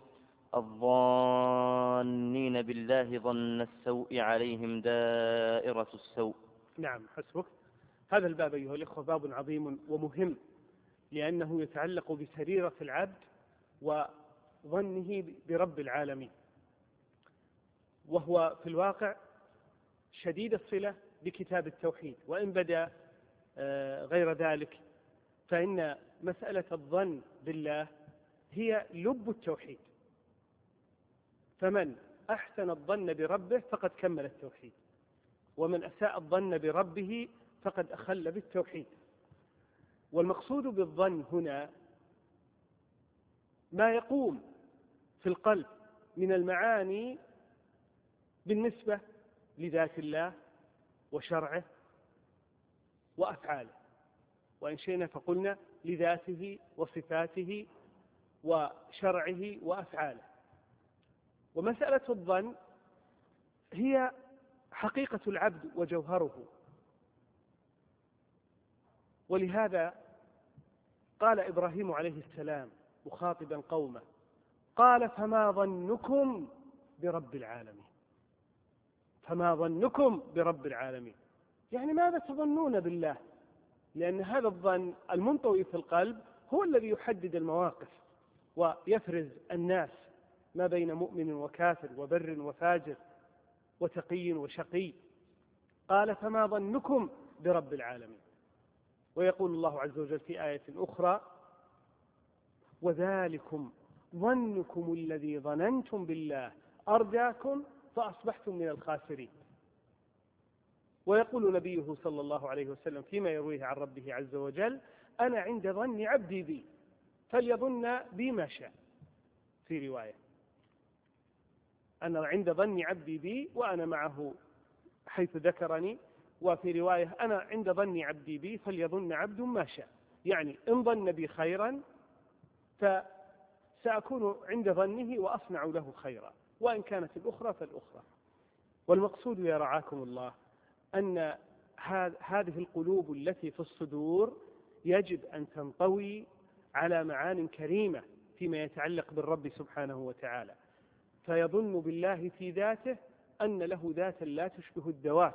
A: الظانين بالله ظن السوء عليهم دائرة السوء.
B: نعم، حسبك. هذا الباب أيها الإخوة باب عظيم ومهم، لأنه يتعلق بسريرة العبد وظنه برب العالمين، وهو في الواقع شديد الصلة بكتاب التوحيد، وإن بدأ غير ذلك فإن مسألة الظن بالله هي لب التوحيد. فمن أحسن الظن بربه فقد كمل التوحيد، ومن أساء الظن بربه فقد أخل بالتوحيد. والمقصود بالظن هنا ما يقوم في القلب من المعاني بالنسبة لذات الله وشرعه وأفعاله، وإن شئنا فقلنا لذاته وصفاته وشرعه وأفعاله. ومسألة الظن هي حقيقة العبد وجوهره، ولهذا قال إبراهيم عليه السلام مخاطبا قومه، قال: فما ظنكم برب العالمين. فما ظنكم برب العالمين، يعني ماذا تظنون بالله؟ لأن هذا الظن المنطوي في القلب هو الذي يحدد المواقف ويفرز الناس ما بين مؤمن وكافر وبر وفاجر وتقي وشقي. قال: فما ظنكم برب العالمين. ويقول الله عز وجل في آية أخرى: وذلكم ظنكم الذي ظننتم بالله أرداكم فأصبحتم من الخاسرين. ويقول نبيه صلى الله عليه وسلم فيما يرويه عن ربه عز وجل: أنا عند ظن عبدي بي فليظن بي ما شاء. في رواية: أنا عند ظن عبدي بي وأنا معه حيث ذكرني. وفي رواية: أنا عند ظن عبدي بي فليظن عبد ما شاء. يعني إن ظن بي خيرا فسأكون عند ظنه وأصنع له خيرا، وإن كانت الأخرى فالأخرى. والمقصود يا رعاكم الله أن هذه القلوب التي في الصدور يجب أن تنطوي على معان كريمة فيما يتعلق بالرب سبحانه وتعالى، فيظن بالله في ذاته أن له ذاتا لا تشبه الذوات،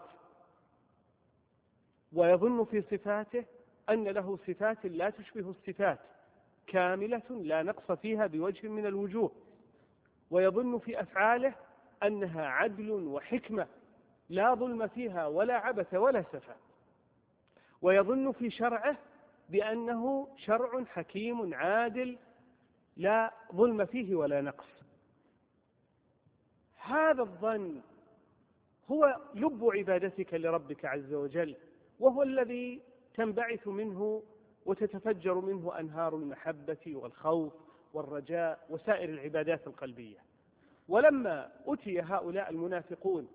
B: ويظن في صفاته أن له صفات لا تشبه الصفات، كاملة لا نقص فيها بوجه من الوجوه. ويظن في أفعاله أنها عدل وحكمة لا ظلم فيها ولا عبث ولا سفه، ويظن في شرعه بأنه شرع حكيم عادل لا ظلم فيه ولا نقص. هذا الظن هو لب عبادتك لربك عز وجل، وهو الذي تنبعث منه وتتفجر منه أنهار المحبة والخوف والرجاء وسائر العبادات القلبية. ولما أتي هؤلاء المنافقون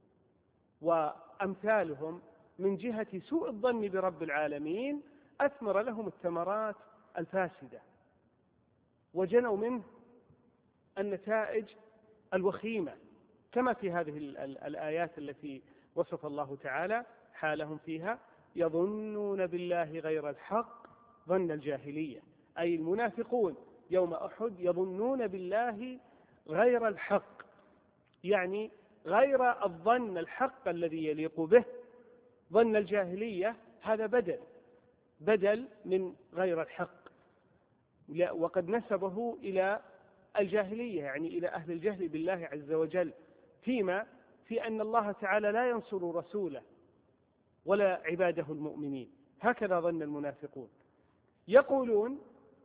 B: وأمثالهم من جهة سوء الظن برب العالمين أثمر لهم الثمرات الفاسدة، وجنوا منه النتائج الوخيمة، كما في هذه الآيات التي وصف الله تعالى حالهم فيها: يظنون بالله غير الحق ظن الجاهلية. أي المنافقون يوم أحد يظنون بالله غير الحق، يعني غير الظن الحق الذي يليق به. ظن الجاهلية هذا بدل بدل من غير الحق، وقد نسبه إلى الجاهلية، يعني إلى أهل الجهل بالله عز وجل، فيما في أن الله تعالى لا ينصر رسوله ولا عباده المؤمنين. هكذا ظن المنافقون. يقولون،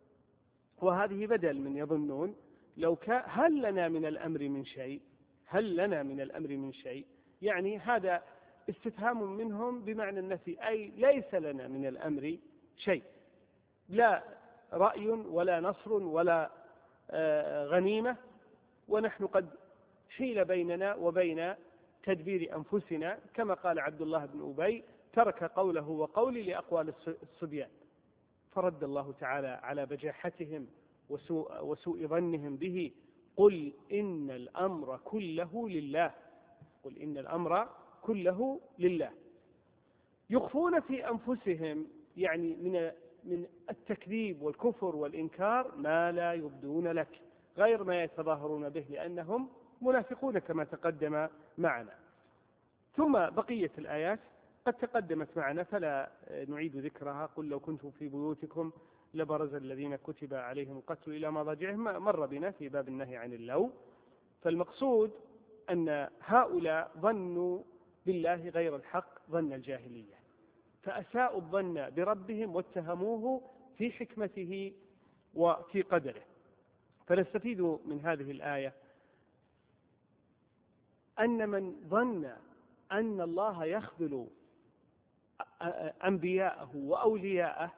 B: وهذه بدل من يظنون، لو كان هل لنا من الأمر من شيء هل لنا من الأمر من شيء يعني هذا استفهام منهم بمعنى النفي، أي ليس لنا من الأمر شيء، لا رأي ولا نصر ولا غنيمة، ونحن قد حيل بيننا وبين تدبير أنفسنا، كما قال عبد الله بن أبي: ترك قوله وقولي لأقوال الصبيان. فرد الله تعالى على بجاحتهم وسوء, وسوء ظنهم به: قل إن الأمر كله لله قل إن الأمر كله لله. يخفون في أنفسهم يعني من من التكذيب والكفر والإنكار ما لا يبدون لك، غير ما يتظاهرون به، لأنهم منافقون كما تقدم معنا. ثم بقية الآيات قد تقدمت معنا فلا نعيد ذكرها: قل لو كنتم في بيوتكم لبرز الذين كتب عليهم القتل إلى مضاجعهم، مر بنا في باب النهي عن اللو. فالمقصود أن هؤلاء ظنوا بالله غير الحق ظن الجاهلية، فأساءوا الظن بربهم واتهموه في حكمته وفي قدره. فنستفيد من هذه الآية أن من ظن أن الله يخذل أنبياءه وأولياءه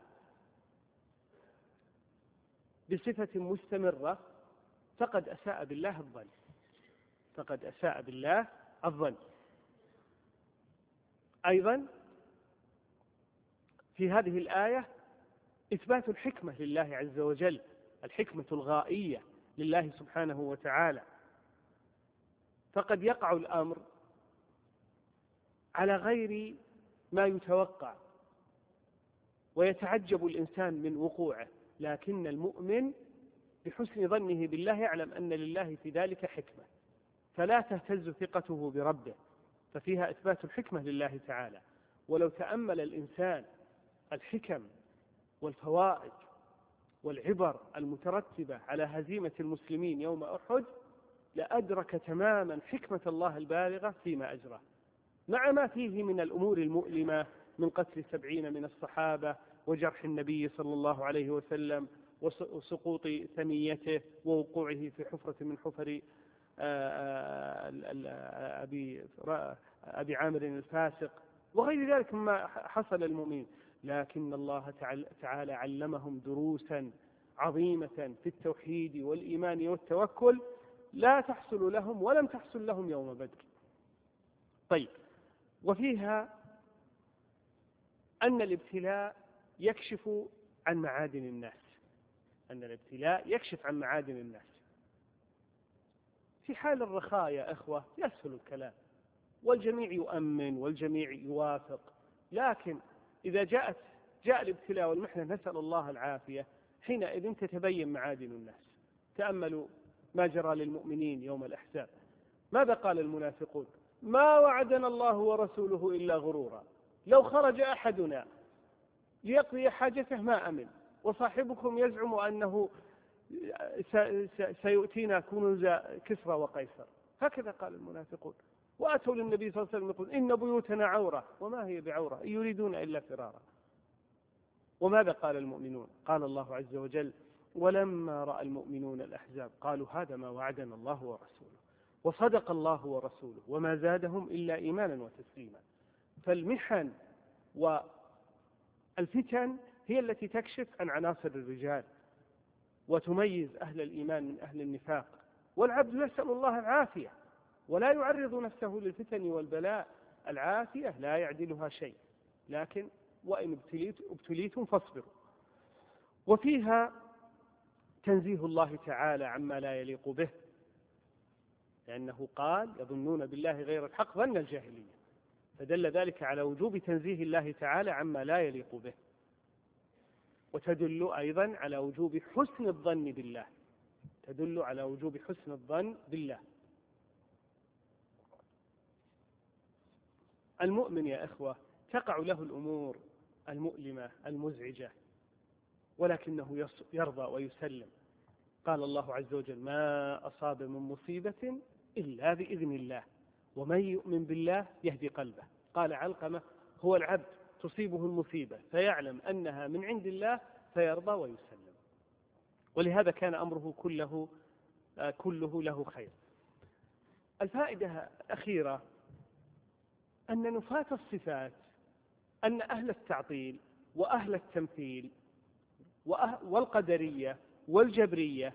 B: بصفة مستمرة فقد أساء بالله الظن فقد أساء بالله الظن. أيضا في هذه الآية إثبات الحكمة لله عز وجل، الحكمة الغائية لله سبحانه وتعالى. فقد يقع الأمر على غير ما يتوقع ويتعجب الإنسان من وقوعه، لكن المؤمن بحسن ظنه بالله يعلم أن لله في ذلك حكمة، فلا تهتز ثقته بربه، ففيها إثبات الحكمة لله تعالى. ولو تأمل الإنسان الحكم والفوائد والعبر المترتبة على هزيمة المسلمين يوم أحد لأدرك تماما حكمة الله البالغة فيما أجرى، مع ما فيه من الأمور المؤلمة من قتل سبعين من الصحابة وجرح النبي صلى الله عليه وسلم وسقوط ثنيته ووقوعه في حفرة من حفر أبي, أبي عامر الفاسق وغير ذلك مما حصل للمؤمنين. لكن الله تعالى علمهم دروسا عظيمة في التوحيد والإيمان والتوكل لا تحصل لهم ولم تحصل لهم يوم بدر. طيب، وفيها أن الابتلاء يكشف عن معادن الناس أن الابتلاء يكشف عن معادن الناس. في حال الرخاء يا أخوة يسهل الكلام والجميع يؤمن والجميع يوافق، لكن إذا جاءت جاء الابتلاء والمحنة نسأل الله العافية، حينئذ تتبين معادن الناس. تأملوا ما جرى للمؤمنين يوم الأحزاب. ماذا قال المنافقون؟ ما وعدنا الله ورسوله إلا غرورا، لو خرج أحدنا ليقضي حاجته ما أمن، وصاحبكم يزعم أنه سيؤتينا كنوز كسرى وقيصر. هكذا قال المنافقون. وأتوا للنبي صلى الله عليه وسلم يقول إن بيوتنا عورة وما هي بعورة إن يريدون إلا فرارا. وماذا قال المؤمنون؟ قال الله عز وجل ولما رأى المؤمنون الأحزاب قالوا هذا ما وعدنا الله ورسوله وصدق الله ورسوله وما زادهم إلا إيمانا وتسليما. فالمحن والفتن هي التي تكشف عن عناصر الرجال وتميز أهل الإيمان من أهل النفاق، والعبد يسأل الله العافية ولا يعرض نفسه للفتن والبلاء. العافية لا يعدلها شيء، لكن وإن ابتليتم فاصبروا. وفيها تنزيه الله تعالى عما لا يليق به، لأنه قال يظنون بالله غير الحق ظن الجاهلية، فدل ذلك على وجوب تنزيه الله تعالى عما لا يليق به. وتدل أيضا على وجوب حسن الظن بالله، تدل على وجوب حسن الظن بالله. المؤمن يا إخوة تقع له الأمور المؤلمة المزعجة ولكنه يرضى ويسلم. قال الله عز وجل ما أصاب من مصيبة إلا بإذن الله ومن يؤمن بالله يهدي قلبه. قال علقمة هو العبد تصيبه المصيبة فيعلم أنها من عند الله فيرضى ويسلم، ولهذا كان أمره كله كله له خير. الفائدة الأخيرة أن نفاة الصفات، أن أهل التعطيل وأهل التمثيل والقدرية والجبرية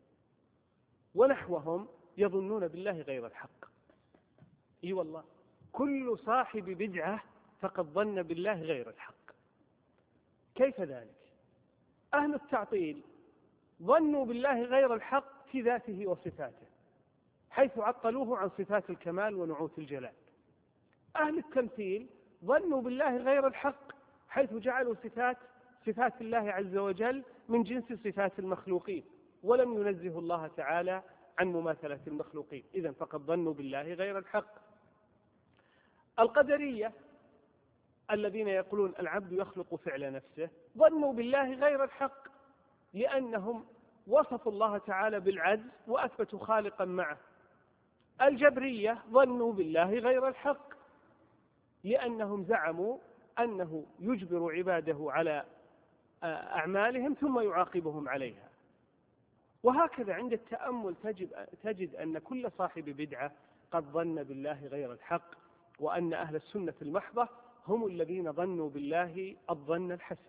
B: ونحوهم يظنون بالله غير الحق. اي والله كل صاحب بدعة فقد ظن بالله غير الحق. كيف ذلك؟ أهل التعطيل ظنوا بالله غير الحق في ذاته وصفاته حيث عطلوه عن صفات الكمال ونعوت الجلال. أهل التمثيل ظنوا بالله غير الحق حيث جعلوا صفات صفات الله عز وجل من جنس صفات المخلوقين ولم ينزه الله تعالى عن مماثلة المخلوقين، إذن فقد ظنوا بالله غير الحق. القدرية الذين يقولون العبد يخلق فعل نفسه ظنوا بالله غير الحق لأنهم وصفوا الله تعالى بالعجز وأثبتوا خالقا معه. الجبرية ظنوا بالله غير الحق لأنهم زعموا أنه يجبر عباده على أعمالهم ثم يعاقبهم عليها. وهكذا عند التأمل تجد, تجد أن كل صاحب بدعة قد ظن بالله غير الحق، وأن أهل السنة المحضة هم الذين ظنوا بالله الظن الحسن.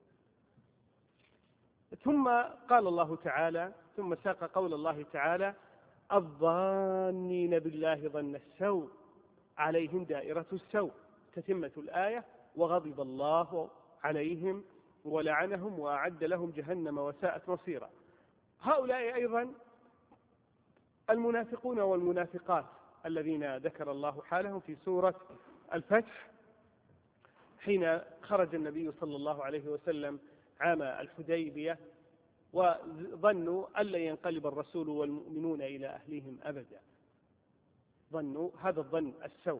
B: ثم قال الله تعالى ثم ساق قول الله تعالى الظانين بالله ظن السوء عليهم دائرة السوء، تتمة الآية وغضب الله عليهم ولعنهم وأعد لهم جهنم وساءت مصيرا. هؤلاء أيضا المنافقون والمنافقات الذين ذكر الله حالهم في سورة الفتح حين خرج النبي صلى الله عليه وسلم عام الحديبية وظنوا أن لا ينقلب الرسول والمؤمنون إلى أهليهم أبدا، ظنوا هذا الظن السوء،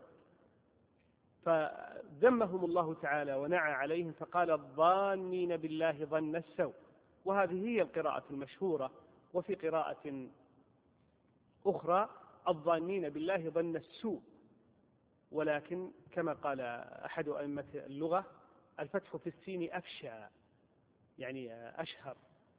B: فذمهم الله تعالى ونعى عليهم فقال الظانين بالله ظن السوء. وهذه هي القراءة المشهورة. وفي قراءة أخرى الظانين بالله ظن السوء، ولكن كما قال أحد أئمة اللغة الفتح في السين أفشى يعني أشهر.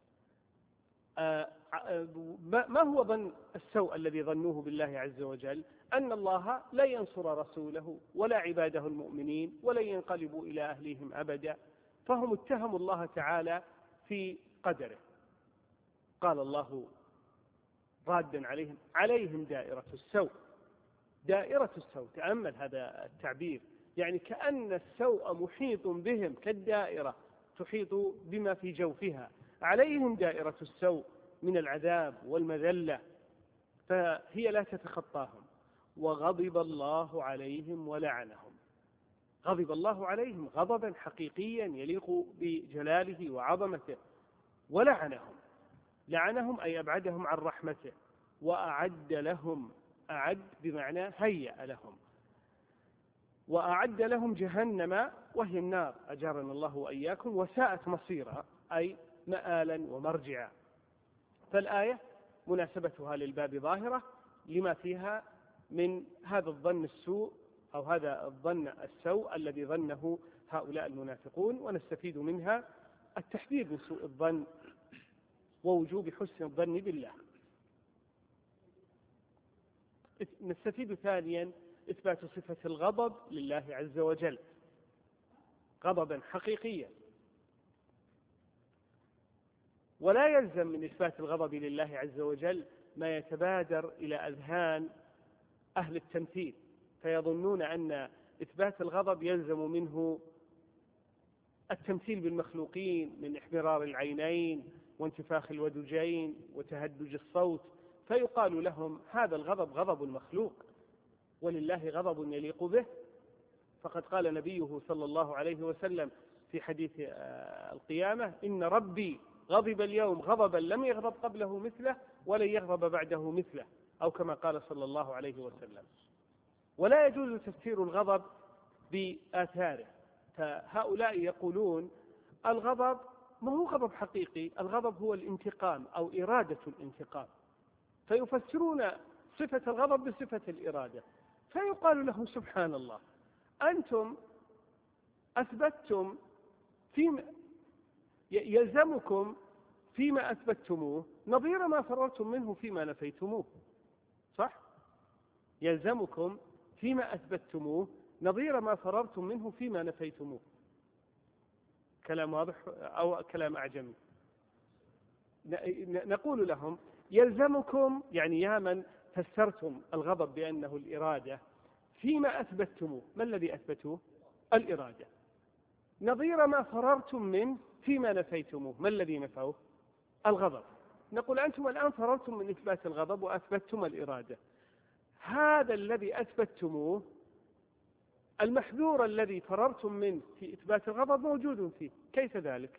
B: ما هو ظن السوء الذي ظنوه بالله عز وجل؟ أن الله لا ينصر رسوله ولا عباده المؤمنين ولا ينقلبوا إلى أهليهم أبدا، فهم اتهموا الله تعالى في قدره. قال الله رادا عليهم عليهم دائرة السوء. دائرة السوء، تأمل هذا التعبير، يعني كأن السوء محيط بهم كالدائرة تحيط بما في جوفها. عليهم دائرة السوء من العذاب والمذلة فهي لا تتخطاهم. وغضب الله عليهم ولعنهم. غضب الله عليهم غضبا حقيقيا يليق بجلاله وعظمته. ولعنهم، لعنهم أي أبعدهم عن رحمته. وأعد لهم، أعد بمعنى هيأ لهم، وأعد لهم جهنم وهي النار أجارنا الله وإياكم وساءت مصيرا أي مآلا ومرجعا. فالآية مناسبتها للباب ظاهرة، لما فيها من هذا الظن السوء أو هذا الظن السوء الذي ظنه هؤلاء المنافقون، ونستفيد منها التحذير من سوء الظن ووجوب حسن الظن بالله. نستفيد ثانيا إثبات صفة الغضب لله عز وجل غضبا حقيقيا، ولا يلزم من إثبات الغضب لله عز وجل ما يتبادر إلى أذهان أهل التمثيل، فيظنون أن إثبات الغضب يلزم منه التمثيل بالمخلوقين من احمرار العينين وانتفاخ الودجين وتهدج الصوت، فيقال لهم هذا الغضب غضب المخلوق ولله غضب يليق به. فقد قال نبيه صلى الله عليه وسلم في حديث القيامة: إن ربي غضب اليوم غضبا لم يغضب قبله مثله ولن يغضب بعده مثله، أو كما قال صلى الله عليه وسلم. ولا يجوز تفسير الغضب بآثاره، فهؤلاء يقولون الغضب ما هو غضب حقيقي، الغضب هو الانتقام أو إرادة الانتقام، فيفسرون صفة الغضب بصفة الإرادة. فيقال لهم سبحان الله، أنتم أثبتتم فيما يلزمكم فيما أثبتتموه نظير ما فررتم منه فيما نفيتموه، صح؟ يلزمكم فيما أثبتتموه نظير ما فررتم منه فيما نفيتموه. كلام واضح أو كلام أعجمي؟ نقول لهم يلزمكم، يعني يا من فسرتم الغضب بأنه الإرادة، فيما أثبتتموه، ما الذي أثبتوه؟ الإرادة، نظير ما فررتم منه فيما نفيتموه، ما الذي نفوه؟ الغضب. نقول أنتم الآن فررتم من إثبات الغضب وأثبتتم الإرادة، هذا الذي أثبتتموه المحذور الذي فررتم منه في إثبات الغضب موجود فيه، كيف ذلك؟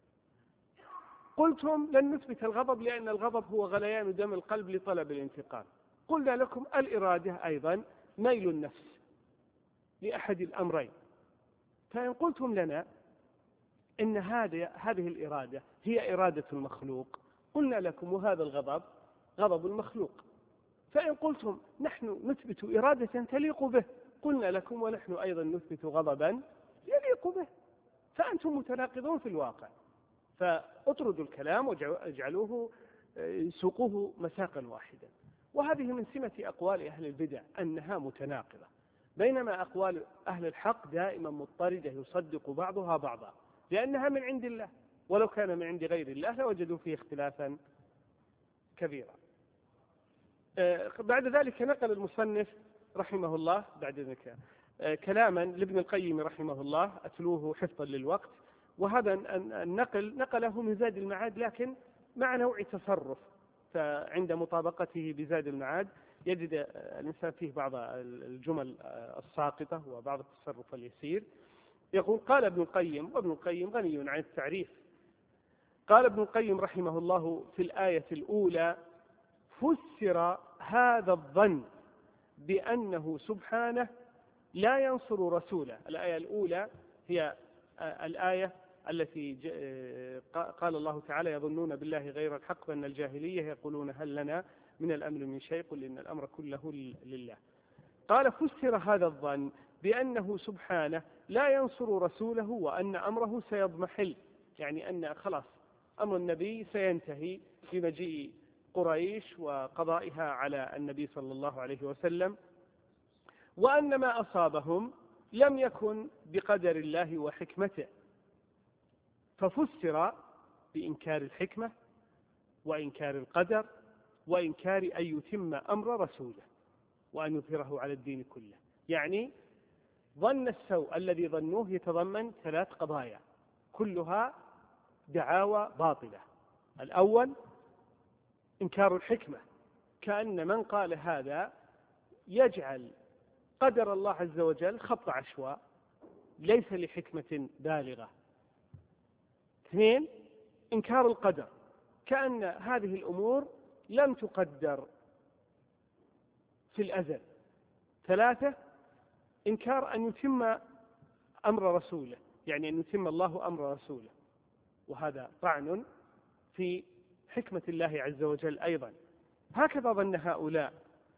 B: قلتم لن نثبت الغضب لأن الغضب هو غليان دم القلب لطلب الانتقام. قلنا لكم الإرادة أيضا ميل النفس لأحد الأمرين، فإن قلتم لنا إن هذه هذه الإرادة هي إرادة المخلوق، قلنا لكم وهذا الغضب غضب المخلوق. فإن قلتم نحن نثبت إرادة تليق به، قلنا لكم ونحن أيضا نثبت غضبا يليق به، فأنتم متناقضون في الواقع. فاطردوا الكلام واجعلوه سوقوه مساقا واحدا. وهذه من سمة أقوال أهل البدع أنها متناقضة، بينما أقوال أهل الحق دائما مضطردة يصدق بعضها بعضا، لأنها من عند الله، ولو كان من عند غير الله لوجدوا فيه اختلافا كبيرا. بعد ذلك نقل المصنف رحمه الله بعد ذلك كلاما لابن القيم رحمه الله أتلوه حفظا للوقت، وهذا النقل نقله من زاد المعاد لكن مع نوع تصرف، فعند مطابقته بزاد المعاد يجد الإنسان فيه بعض الجمل الساقطة وبعض التصرف اليسير. يقول قال ابن القيم، وابن القيم غني عن التعريف، قال ابن القيم رحمه الله في الآية الأولى: فسر هذا الظن بأنه سبحانه لا ينصر رسوله. الآية الأولى هي الآية التي قال الله تعالى: يظنون بالله غير الحق وأن الجاهلية يقولون هل لنا من الأمر من شيء قل إن الأمر كله لله. قال: فسر هذا الظن بأنه سبحانه لا ينصر رسوله وأن أمره سيضمحل، يعني أن خلاص أمر النبي سينتهي بمجيء قريش وقضائها على النبي صلى الله عليه وسلم، وأن ما أصابهم لم يكن بقدر الله وحكمته. ففسر بإنكار الحكمة وإنكار القدر وإنكار أن يتم أمر رسوله وأن يظهره على الدين كله. يعني ظن السوء الذي ظنوه يتضمن ثلاث قضايا كلها دعاوى باطلة. الأول إنكار الحكمة، كأن من قال هذا يجعل قدر الله عز وجل خط عشواء ليس لحكمة بالغة. اثنين إنكار القدر، كأن هذه الأمور لم تقدر في الأزل. ثلاثة إنكار أن يتم أمر رسوله، يعني أن يتم الله أمر رسوله، وهذا طعن في حكمة الله عز وجل أيضا. هكذا ظن هؤلاء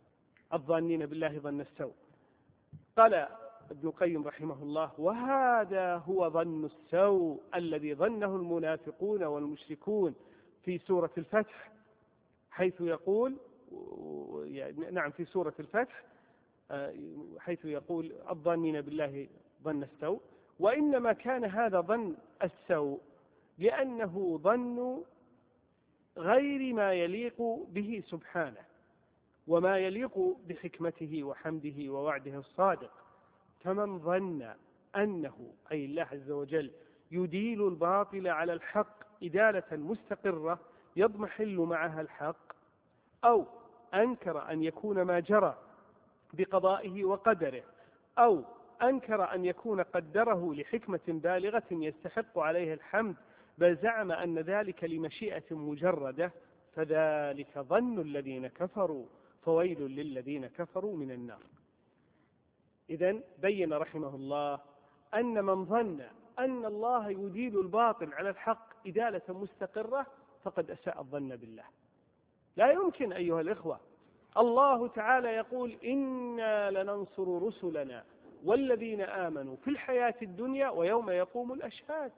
B: الظانين بالله ظن السوء. قال ابن القيم رحمه الله: وهذا هو ظن السوء الذي ظنه المنافقون والمشركون في سورة الفتح، حيث يقول نعم في سورة الفتح حيث يقول الظانين بالله ظن السوء. وإنما كان هذا ظن السوء لأنه ظن غير ما يليق به سبحانه وما يليق بحكمته وحمده ووعده الصادق. فمن ظن أنه أي الله عز وجل يديل الباطل على الحق إدالة مستقرة يضمحل معها الحق، أو أنكر أن يكون ما جرى بقضائه وقدره، أو أنكر أن يكون قدره لحكمة بالغة يستحق عليه الحمد، بل زعم أن ذلك لمشيئة مجردة، فذلك ظن الذين كفروا، فويل للذين كفروا من النار. إذن بين رحمه الله أن من ظن أن الله يديل الباطل على الحق إدالة مستقرة فقد أساء الظن بالله. لا يمكن أيها الإخوة. الله تعالى يقول: إنا لننصر رسلنا والذين آمنوا في الحياة الدنيا ويوم يقوم الأشهاد.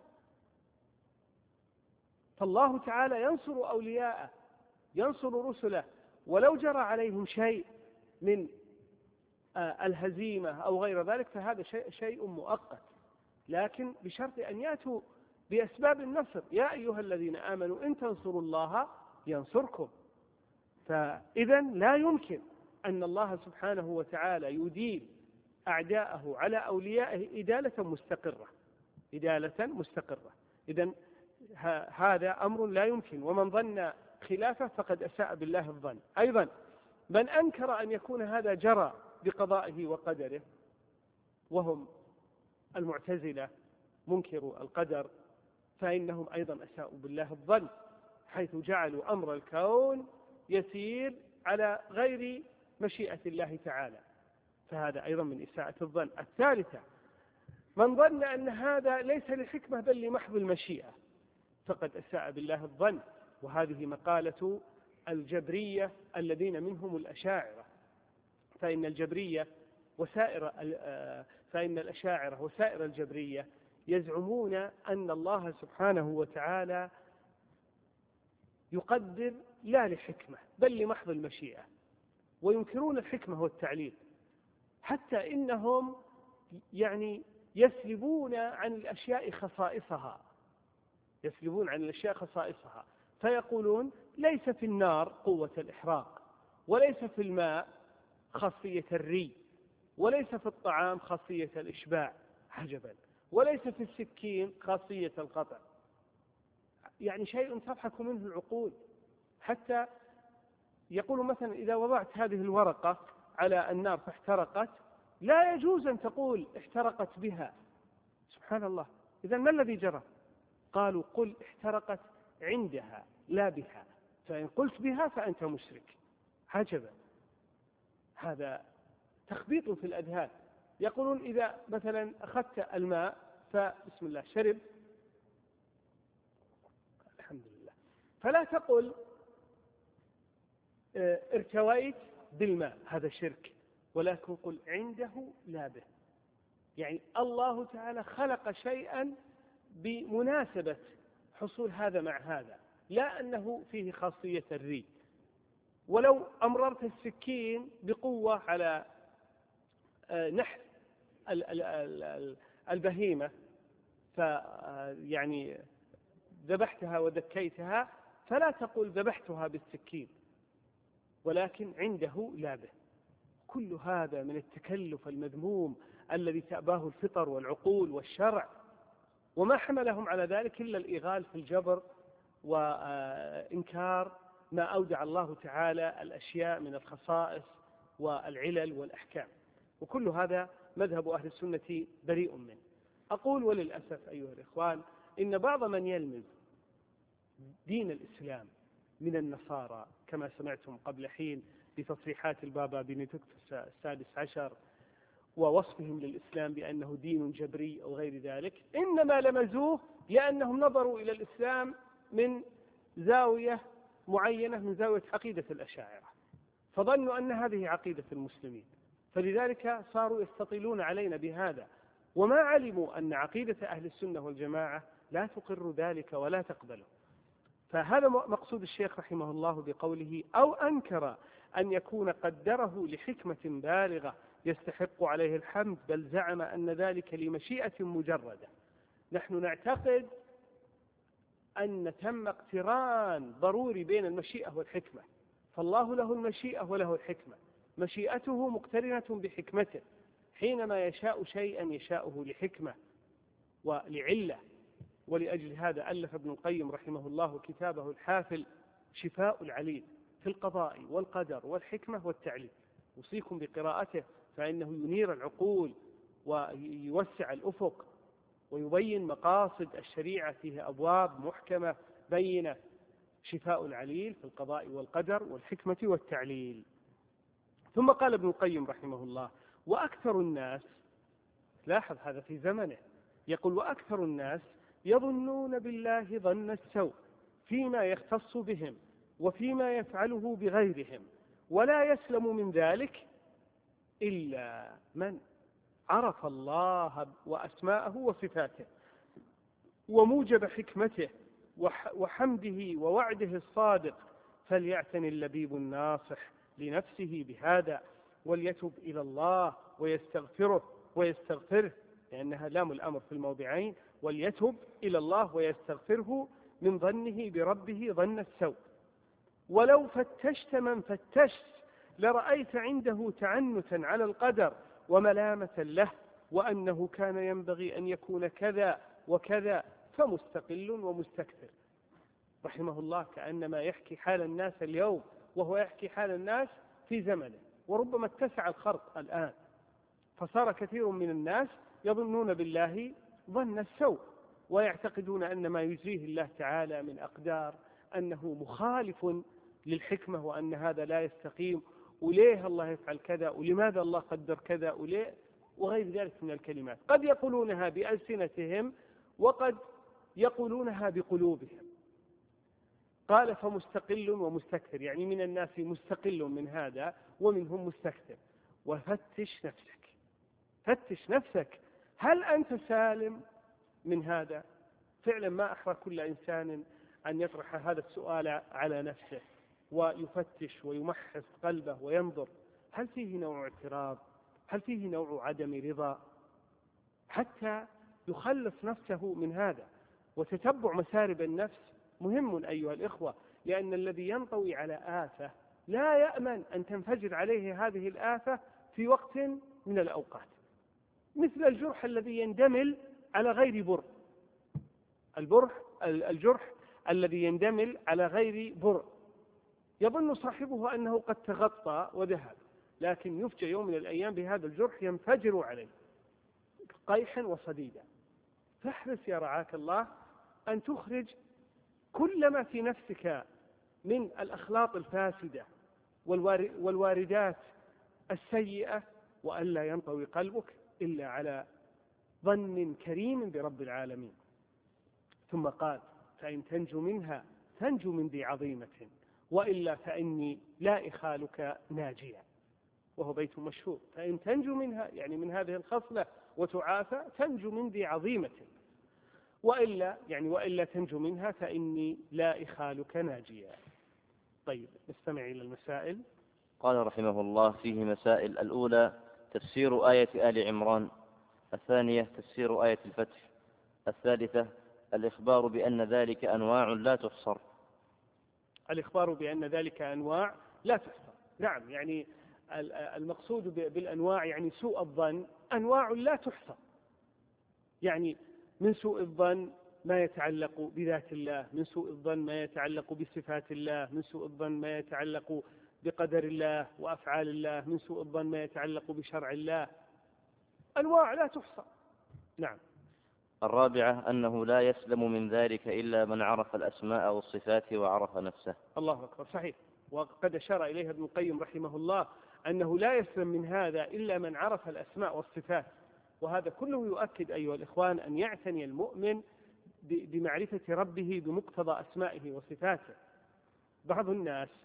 B: فالله تعالى ينصر أولياءه، ينصر رسله، ولو جرى عليهم شيء من الهزيمة أو غير ذلك فهذا شيء, شيء مؤقت، لكن بشرط أن يأتوا بأسباب النصر. يا أيها الذين آمنوا إن تنصروا الله ينصركم. فإذا لا يمكن أن الله سبحانه وتعالى يديل أعداءه على أوليائه إدالة مستقرة إدالة مستقرة. إذن هذا أمر لا يمكن، ومن ظن خلافه فقد أساء بالله الظن. أيضا من أنكر أن يكون هذا جرى بقضائه وقدره، وهم المعتزلة منكروا القدر، فإنهم أيضا أساءوا بالله الظن، حيث جعلوا أمر الكون يسير على غير مشيئة الله تعالى، فهذا أيضا من إساءة الظن. الثالثة من ظن أن هذا ليس لحكمة بل لمحض المشيئة فقد أساء بالله الظن، وهذه مقالة الجبرية الذين منهم الأشاعرة. فإن الجبرية وسائر فإن الأشاعرة وسائر الجبرية يزعمون أن الله سبحانه وتعالى يقدر لا لحكمة بل لمحض المشيئة، وينكرون الحكمة والتعليل، حتى إنهم يعني يسلبون عن الأشياء خصائصها يسلبون عن الأشياء خصائصها فيقولون: ليس في النار قوة الإحراق، وليس في الماء خاصية الري، وليس في الطعام خاصية الإشباع، عجبا، وليس في السكين خاصية القطع. يعني شيء تضحك منه العقول. حتى يقول مثلا: إذا وضعت هذه الورقة على النار فاحترقت، لا يجوز أن تقول احترقت بها. سبحان الله. إذن ما الذي جرى؟ قالوا: قل احترقت عندها لا بها، فإن قلت بها فأنت مشرك. عجبا، هذا تخبيط في الأذهان. يقولون: إذا مثلا أخذت الماء فبسم الله شرب، الحمد لله، فلا تقل ارتويت بالماء، هذا شرك، ولكن قل عنده لا به. يعني الله تعالى خلق شيئا بمناسبة حصول هذا مع هذا، لا أنه فيه خاصية الري. ولو أمررت السكين بقوة على نحر البهيمة فيعني ذبحتها وذكيتها، فلا تقول ذبحتها بالسكين، ولكن عنده لا به. كل هذا من التكلف المذموم الذي تأباه الفطر والعقول والشرع، وما حملهم على ذلك إلا الإغال في الجبر وإنكار ما أودع الله تعالى الأشياء من الخصائص والعلل والأحكام. وكل هذا مذهب أهل السنة بريء منه. أقول وللأسف أيها الإخوان إن بعض من يلمز دين الإسلام من النصارى، كما سمعتم قبل حين بتصريحات البابا بنديكتوس السادس عشر ووصفهم للإسلام بأنه دين جبري أو غير ذلك، إنما لمزوه لأنهم نظروا إلى الإسلام من زاوية معينة، من زاوية عقيدة الأشاعرة، فظنوا أن هذه عقيدة المسلمين، فلذلك صاروا يستطيلون علينا بهذا، وما علموا أن عقيدة أهل السنة والجماعة لا تقر ذلك ولا تقبله. فهذا مقصود الشيخ رحمه الله بقوله أو أنكر أن يكون قدره لحكمة بالغة يستحق عليه الحمد، بل زعم أن ذلك لمشيئة مجردة. نحن نعتقد أن تم اقتران ضروري بين المشيئة والحكمة، فالله له المشيئة وله الحكمة، مشيئته مقترنة بحكمته، حينما يشاء شيئا يشاءه لحكمة ولعلة. ولأجل هذا ألف ابن القيم رحمه الله كتابه الحافل شفاء العليل في القضاء والقدر والحكمة والتعليل. أوصيكم بقراءته فإنه ينير العقول ويوسع الأفق ويبين مقاصد الشريعة، فيه أبواب محكمة بينة. شفاء العليل في القضاء والقدر والحكمة والتعليل. ثم قال ابن القيم رحمه الله وأكثر الناس، لاحظ هذا في زمنه، يقول وأكثر الناس يظنون بالله ظن السوء فيما يختص بهم وفيما يفعله بغيرهم، ولا يسلم من ذلك إلا من عرف الله وأسماءه وصفاته وموجب حكمته وحمده ووعده الصادق، فليعتني اللبيب الناصح لنفسه بهذا، وليتب إلى الله ويستغفره ويستغفره، لأنها لام الأمر في الموضعين، وليتب إلى الله ويستغفره من ظنه بربه ظن السوء. ولو فتشت من فتشت لرأيت عنده تعنتا على القدر وملامة له، وأنه كان ينبغي أن يكون كذا وكذا، فمستقل ومستكثر. رحمه الله كأنما يحكي حال الناس اليوم وهو يحكي حال الناس في زمنه، وربما اتسع الخرق الآن، فصار كثير من الناس يظنون بالله ظن السوء، ويعتقدون أن ما يجريه الله تعالى من أقدار أنه مخالف للحكمة، وأن هذا لا يستقيم، وليه الله يفعل كذا، ولماذا الله قدر كذا، وليه، وغير ذلك من الكلمات. قد يقولونها بألسنتهم وقد يقولونها بقلوبهم. قال فمستقل ومستكثر، يعني من الناس مستقل من هذا ومنهم مستكثر. وفتش نفسك، فتش نفسك، هل أنت سالم من هذا؟ فعلا ما أحرى كل إنسان أن يطرح هذا السؤال على نفسه ويفتش ويمحص قلبه وينظر، هل فيه نوع اعتراض؟ هل فيه نوع عدم رضا؟ حتى يخلص نفسه من هذا. وتتبع مسارب النفس مهم أيها الإخوة، لأن الذي ينطوي على آفة لا يأمن أن تنفجر عليه هذه الآفة في وقت من الأوقات، مثل الجرح الذي يندمل على غير برء. البرح الجرح الذي يندمل على غير برء يظن صاحبه أنه قد تغطى وذهب، لكن يفجأ يوم من الأيام بهذا الجرح ينفجر عليه قيحا وصديدا. فاحرص يا رعاك الله أن تخرج كل ما في نفسك من الأخلاط الفاسدة والواردات السيئة، وألا ينطوي قلبك إلا على ظن كريم برب العالمين. ثم قال فإن تنجو منها تنجو من ذي عظيمة، وإلا فإني لا إخالك ناجيا. وهو بيت مشهور، فإن تنجو منها يعني من هذه الخصلة وتعافى تنجو من ذي عظيمة، وإلا يعني وإلا تنجو منها فإني لا إخالك ناجيا. طيب نستمع إلى المسائل.
A: قال رحمه الله فيه مسائل: الأولى تفسير آية آل عمران، الثانية تفسير آية الفتح، الثالثة الإخبار بأن ذلك أنواع لا تحصر.
B: الإخبار بأن ذلك أنواع لا تحصر، نعم، يعني المقصود بالأنواع يعني سوء الظن أنواع لا تحصر، يعني من سوء الظن ما يتعلق بذات الله، من سوء الظن ما يتعلق بصفات الله، من سوء الظن ما يتعلق بقدر الله وأفعال الله، من سوء الظن ما يتعلق بشرع الله، أنواع لا تحصى. نعم.
A: الرابعة أنه لا يسلم من ذلك إلا من عرف الأسماء والصفات وعرف نفسه.
B: الله أكبر، صحيح. وقد أشار إليها ابن القيم رحمه الله أنه لا يسلم من هذا إلا من عرف الأسماء والصفات. وهذا كله يؤكد أيها الإخوان أن يعتني المؤمن بمعرفة ربه بمقتضى أسمائه وصفاته. بعض الناس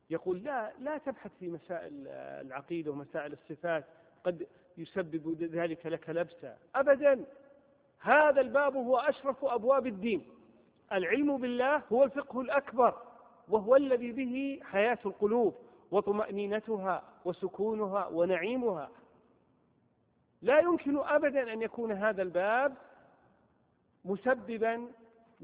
B: يقول لا لا تبحث في مسائل العقيدة ومسائل الصفات، قد يسبب ذلك لك لبسا. أبدا، هذا الباب هو أشرف أبواب الدين. العلم بالله هو الفقه الأكبر، وهو الذي به حياة القلوب وطمأنينتها وسكونها ونعيمها. لا يمكن أبدا أن يكون هذا الباب مسببا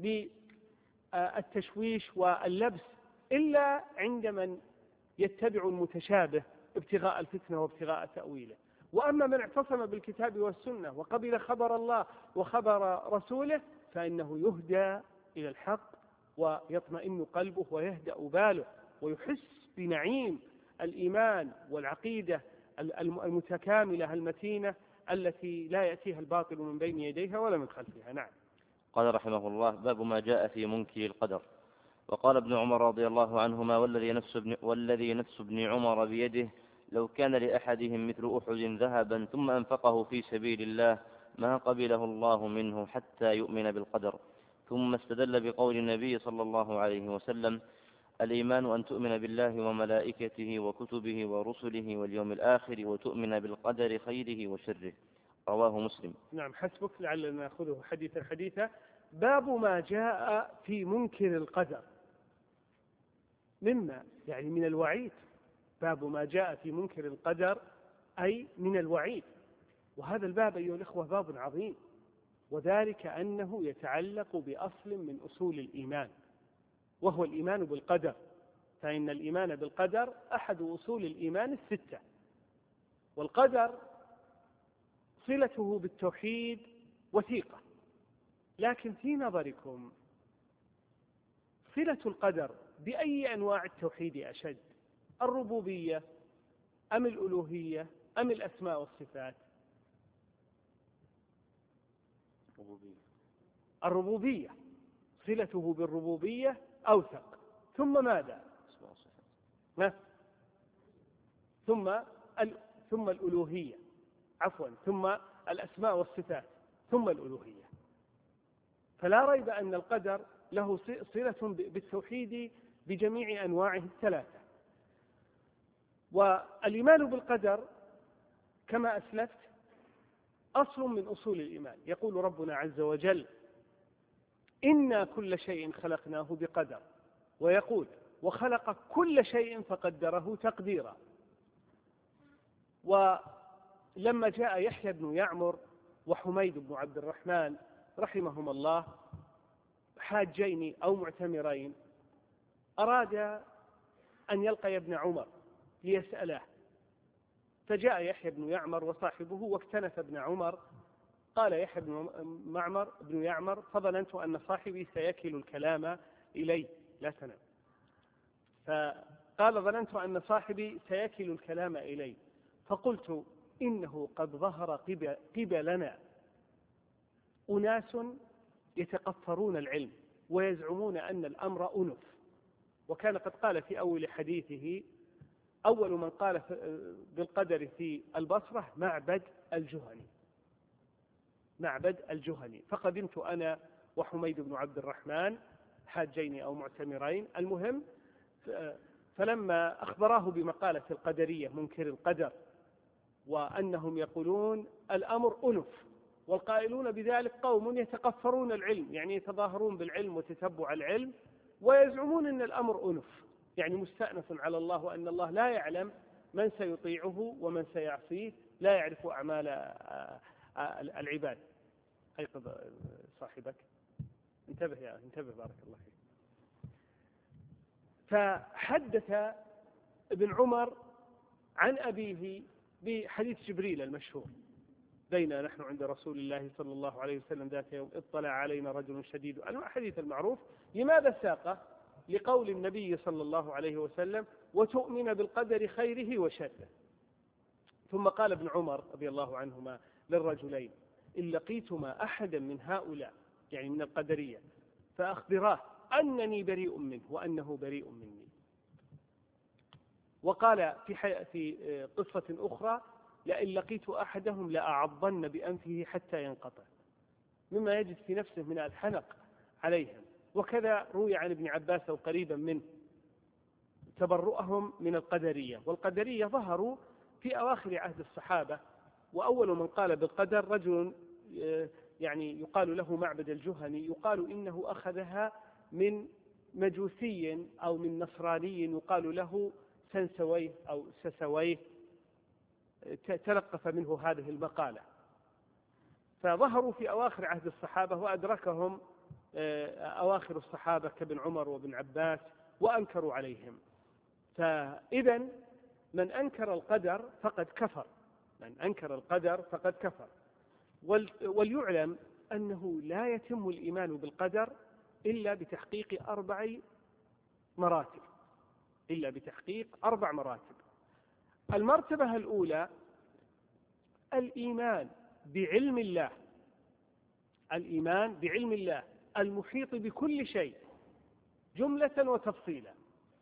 B: للتشويش واللبس إلا عند من يتبع المتشابه ابتغاء الفتنة وابتغاء تأويله. وأما من اعتصم بالكتاب والسنة وقبل خبر الله وخبر رسوله فإنه يهدى إلى الحق ويطمئن قلبه ويهدأ باله ويحس بنعيم الإيمان والعقيدة المتكاملة المتينة التي لا يأتيها الباطل من بين يديها ولا من خلفها. نعم.
A: قال رحمه الله: باب ما جاء في منكر القدر. وقال ابن عمر رضي الله عنهما: والذي نفس ابن, والذي نفس ابن عمر بيده لو كان لأحدهم مثل أحد ذهبا ثم أنفقه في سبيل الله ما قبله الله منه حتى يؤمن بالقدر. ثم استدل بقول النبي صلى الله عليه وسلم: الإيمان أن تؤمن بالله وملائكته وكتبه ورسله واليوم الآخر وتؤمن بالقدر خيره وشره. رواه مسلم.
B: نعم، حسبك، لعلنا نأخذه حديثا حديثا. باب ما جاء في منكر القدر، مما يعني من الوعيد. باب ما جاء في منكر القدر أي من الوعيد. وهذا الباب أيها الإخوة باب عظيم، وذلك أنه يتعلق بأصل من أصول الإيمان، وهو الإيمان بالقدر. فإن الإيمان بالقدر أحد أصول الإيمان الستة. والقدر صلته بالتوحيد وثيقة، لكن في نظركم صلة القدر بأي أنواع التوحيد أشد؟ الربوبية أم الألوهية أم الأسماء والصفات؟ الربوبية، صلته بالربوبية أوثق. ثم ماذا؟ ما؟ ثم ال... ثم الألوهية، عفوا ثم الأسماء والصفات، ثم الألوهية. فلا ريب أن القدر له صلة بالتوحيد بجميع أنواعه الثلاثة. والإيمان بالقدر كما أسلفت أصل من أصول الإيمان. يقول ربنا عز وجل: إنا كل شيء خلقناه بقدر. ويقول: وخلق كل شيء فقدره تقديرا. ولما جاء يحيى بن يعمر وحميد بن عبد الرحمن رحمهما الله حاجين أو معتمرين، أراد أن يلقى ابن عمر ليسأله، فجاء يحيى بن يعمر وصاحبه واكتنف ابن عمر. قال يحيى بن معمر بن يعمر: فظننت أن صاحبي سيكل الكلام إلي، لا تنام. فقال: ظننت أن صاحبي سيكل الكلام إلي، فقلت: إنه قد ظهر قبلنا أناس يتقفرون العلم ويزعمون أن الأمر أنف. وكان قد قال في أول حديثه: أول من قال بالقدر في البصرة معبد الجهني، معبد الجهني. فقدمت أنا وحميد بن عبد الرحمن حاجين أو معتمرين. المهم، فلما أخبراه بمقالة القدرية منكر القدر وأنهم يقولون الأمر أنف، والقائلون بذلك قوم يتقفرون العلم، يعني يتظاهرون بالعلم وتتبع العلم، ويزعمون أن الأمر أنف، يعني مستأنف على الله، وأن الله لا يعلم من سيطيعه ومن سيعصيه، لا يعرف أعمال العباد. أيقظ صاحبك، انتبه يا انتبه، بارك الله فيك. فحدث ابن عمر عن أبيه بحديث جبريل المشهور: بينا نحن عند رسول الله صلى الله عليه وسلم ذات يوم اطلع علينا رجل شديد، الحديث المعروف. لماذا ساقه؟ لقول النبي صلى الله عليه وسلم: وتؤمن بالقدر خيره وشره. ثم قال ابن عمر رضي الله عنهما للرجلين: إن لقيتما أحدا من هؤلاء، يعني من القدرية، فأخبراه أنني بريء منه وأنه بريء مني. وقال في في قصة أخرى: لئن لقيت أحدهم لأعضن بأنفه حتى ينقطع، مما يجد في نفسه من الحنق عليهم. وكذا روي عن ابن عباس أو قريبا منه. تبرؤهم من القدرية. والقدرية ظهروا في أواخر عهد الصحابة، وأول من قال بالقدر رجل يعني يقال له معبد الجهني، يقال إنه أخذها من مجوسي أو من نصراني يقال له سنسويه أو سسويه، تلقف منه هذه المقالة. فظهروا في أواخر عهد الصحابة وأدركهم أواخر الصحابة كابن عمر وابن عباس وأنكروا عليهم. فإذا من أنكر القدر فقد كفر، من أنكر القدر فقد كفر. وليعلم أنه لا يتم الإيمان بالقدر إلا بتحقيق أربع مراتب، إلا بتحقيق أربع مراتب. المرتبة الأولى الإيمان بعلم الله، الإيمان بعلم الله المحيط بكل شيء جملة وتفصيلا،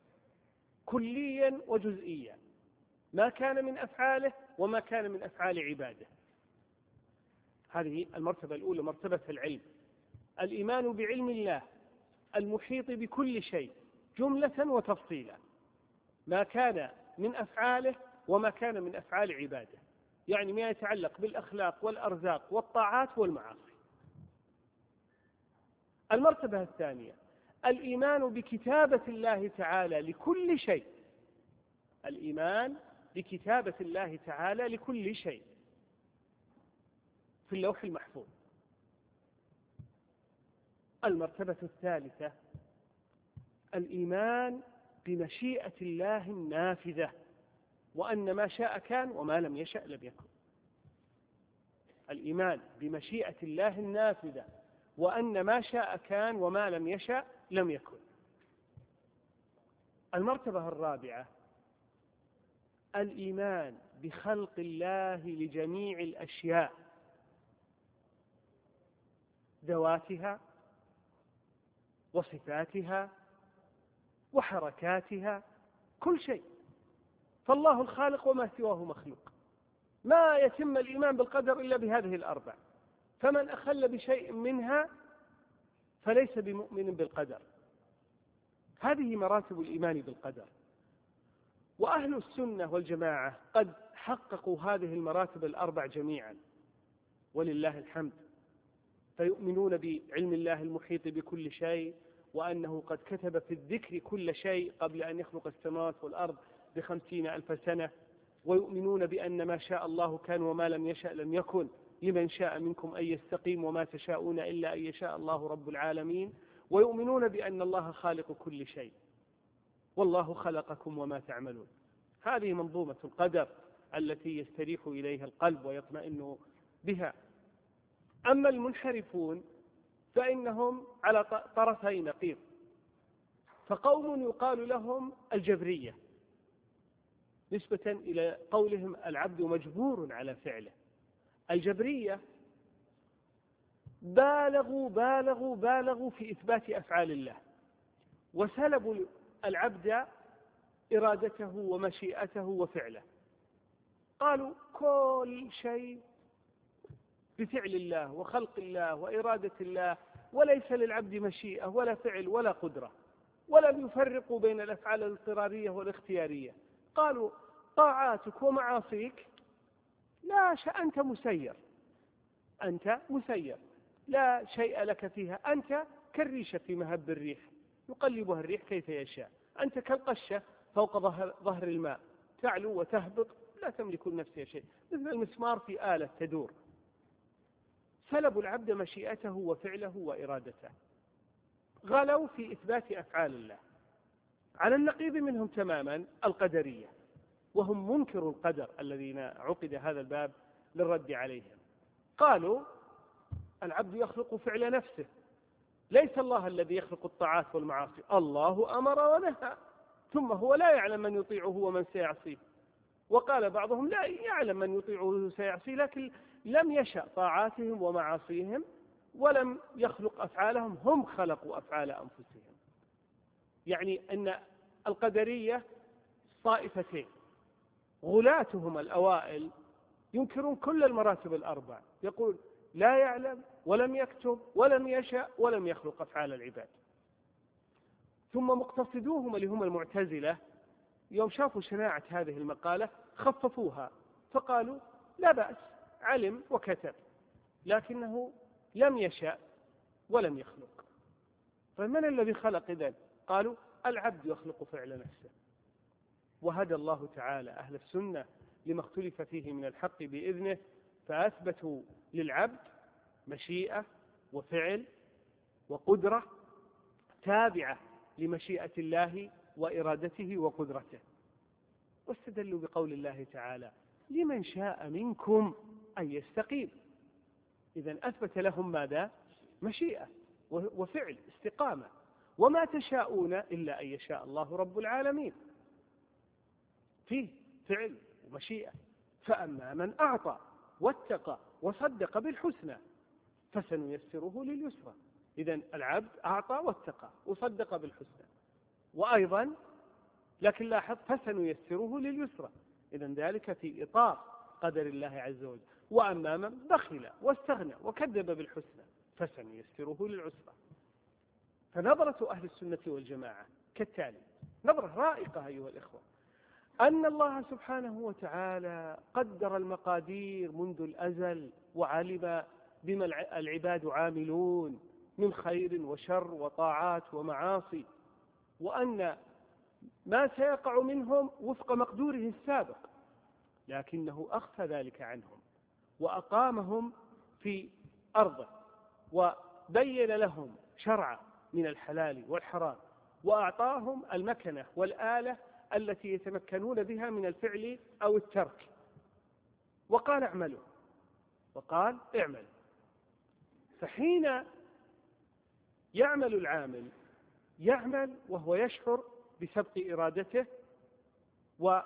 B: كليا وجزئيا، ما كان من أفعاله وما كان من أفعال عباده. هذه المرتبة الأولى، مرتبة العلم. الإيمان بعلم الله المحيط بكل شيء جملة وتفصيلا، ما كان من أفعاله وما كان من أفعال عباده، يعني ما يتعلق بالأخلاق والأرزاق والطاعات والمعاصي. المرتبة الثانية الإيمان بكتابة الله تعالى لكل شيء، الإيمان بكتابة الله تعالى لكل شيء في اللوح المحفوظ. المرتبة الثالثة الإيمان بمشيئة الله النافذة، وأن ما شاء كان وما لم يشأ لم يكن. الإيمان بمشيئة الله النافذة، وأن ما شاء كان وما لم يشأ لم يكن. المرتبة الرابعة الإيمان بخلق الله لجميع الأشياء، ذواتها وصفاتها وحركاتها، كل شيء، فالله الخالق وما سواه مخلوق. ما يتم الإيمان بالقدر إلا بهذه الأربع، فمن أخل بشيء منها فليس بمؤمن بالقدر. هذه مراتب الإيمان بالقدر. وأهل السنة والجماعة قد حققوا هذه المراتب الأربع جميعا ولله الحمد، فيؤمنون بعلم الله المحيط بكل شيء، وأنه قد كتب في الذكر كل شيء قبل أن يخلق السماوات والأرض بخمسين ألف سنة، ويؤمنون بأن ما شاء الله كان وما لم يشأ لم يكن، لمن شاء منكم أن يستقيم وما تشاءون إلا أن يشاء الله رب العالمين، ويؤمنون بأن الله خالق كل شيء، والله خلقكم وما تعملون. هذه منظومة القدر التي يستريح إليها القلب ويطمئن بها. أما المنحرفون فإنهم على طرفي نقيض، فقوم يقال لهم الجبرية نسبة إلى قولهم العبد مجبور على فعله. الجبرية بالغوا بالغوا بالغوا في إثبات أفعال الله، وسلبوا العبد إرادته ومشيئته وفعله. قالوا كل شيء بفعل الله وخلق الله وإرادة الله، وليس للعبد مشيئة ولا فعل ولا قدرة، ولم يفرقوا بين الأفعال الاضطرارية والاختيارية. قالوا طاعاتك ومعاصيك لا شيء، أنت مسير، أنت مسير لا شيء لك فيها، أنت كالريشة في مهب الريح يقلبها الريح كيف يشاء، أنت كالقشة فوق ظهر, ظهر الماء تعلو وتهبط، لا تملك لنفسها شيء، مثل المسمار في آلة تدور. سلبوا العبد مشيئته وفعله وإرادته، غلوا في إثبات أفعال الله. على النقيض منهم تماما القدرية، وهم منكروا القدر الذين عقد هذا الباب للرد عليهم. قالوا العبد يخلق فعل نفسه، ليس الله الذي يخلق الطاعات والمعاصي، الله أمر ونهى، ثم هو لا يعلم من يطيعه ومن سيعصيه. وقال بعضهم لا يعلم من يطيعه وسيعصيه، لكن لم يشأ طاعاتهم ومعاصيهم ولم يخلق أفعالهم، هم خلقوا أفعال أنفسهم. يعني أن القدرية طائفتين، غلاتهم الأوائل ينكرون كل المراتب الأربع، يقول لا يعلم ولم يكتب ولم يشأ ولم يخلق أفعال العباد. ثم مقتصدوهم اللي هم المعتزلة يوم شافوا شناعة هذه المقالة خففوها، فقالوا لا بأس، علم وكتب، لكنه لم يشاء ولم يخلق. فمن الذي خلق إذن؟ قالوا العبد يخلق فعل نفسه. وهدى الله تعالى أهل السنة لما اختلف فيه من الحق بإذنه، فأثبتوا للعبد مشيئة وفعل وقدرة تابعة لمشيئة الله وإرادته وقدرته، واستدلوا بقول الله تعالى لمن شاء منكم أن يستقيم. إذن أثبت لهم ماذا؟ مشيئة وفعل، استقامة. وما تشاءون إلا أن يشاء الله رب العالمين، فيه فعل ومشيئة. فأما من أعطى واتقى وصدق بالحسنى فسنيسره لليسرى. إذن العبد أعطى واتقى وصدق بالحسنى، وأيضا لكن لاحظ فسنيسره لليسرى، إذن ذلك في إطار قدر الله عز وجل. وأما من بخل واستغنى وكذب بالحسنى فسنيسره للعسرى. فنظرة أهل السنة والجماعة كالتالي، نظرة رائقة أيها الإخوة، أن الله سبحانه وتعالى قدر المقادير منذ الأزل، وعلم بما العباد عاملون من خير وشر وطاعات ومعاصي، وأن ما سيقع منهم وفق مقدوره السابق، لكنه أخفى ذلك عنهم وأقامهم في أرضه، وبين لهم شرع من الحلال والحرام، وأعطاهم المكنة والآلة التي يتمكنون بها من الفعل أو الترك، وقال اعملوا، وقال اعملوا. فحين يعمل العامل يعمل وهو يشعر بسبق إرادته ومحض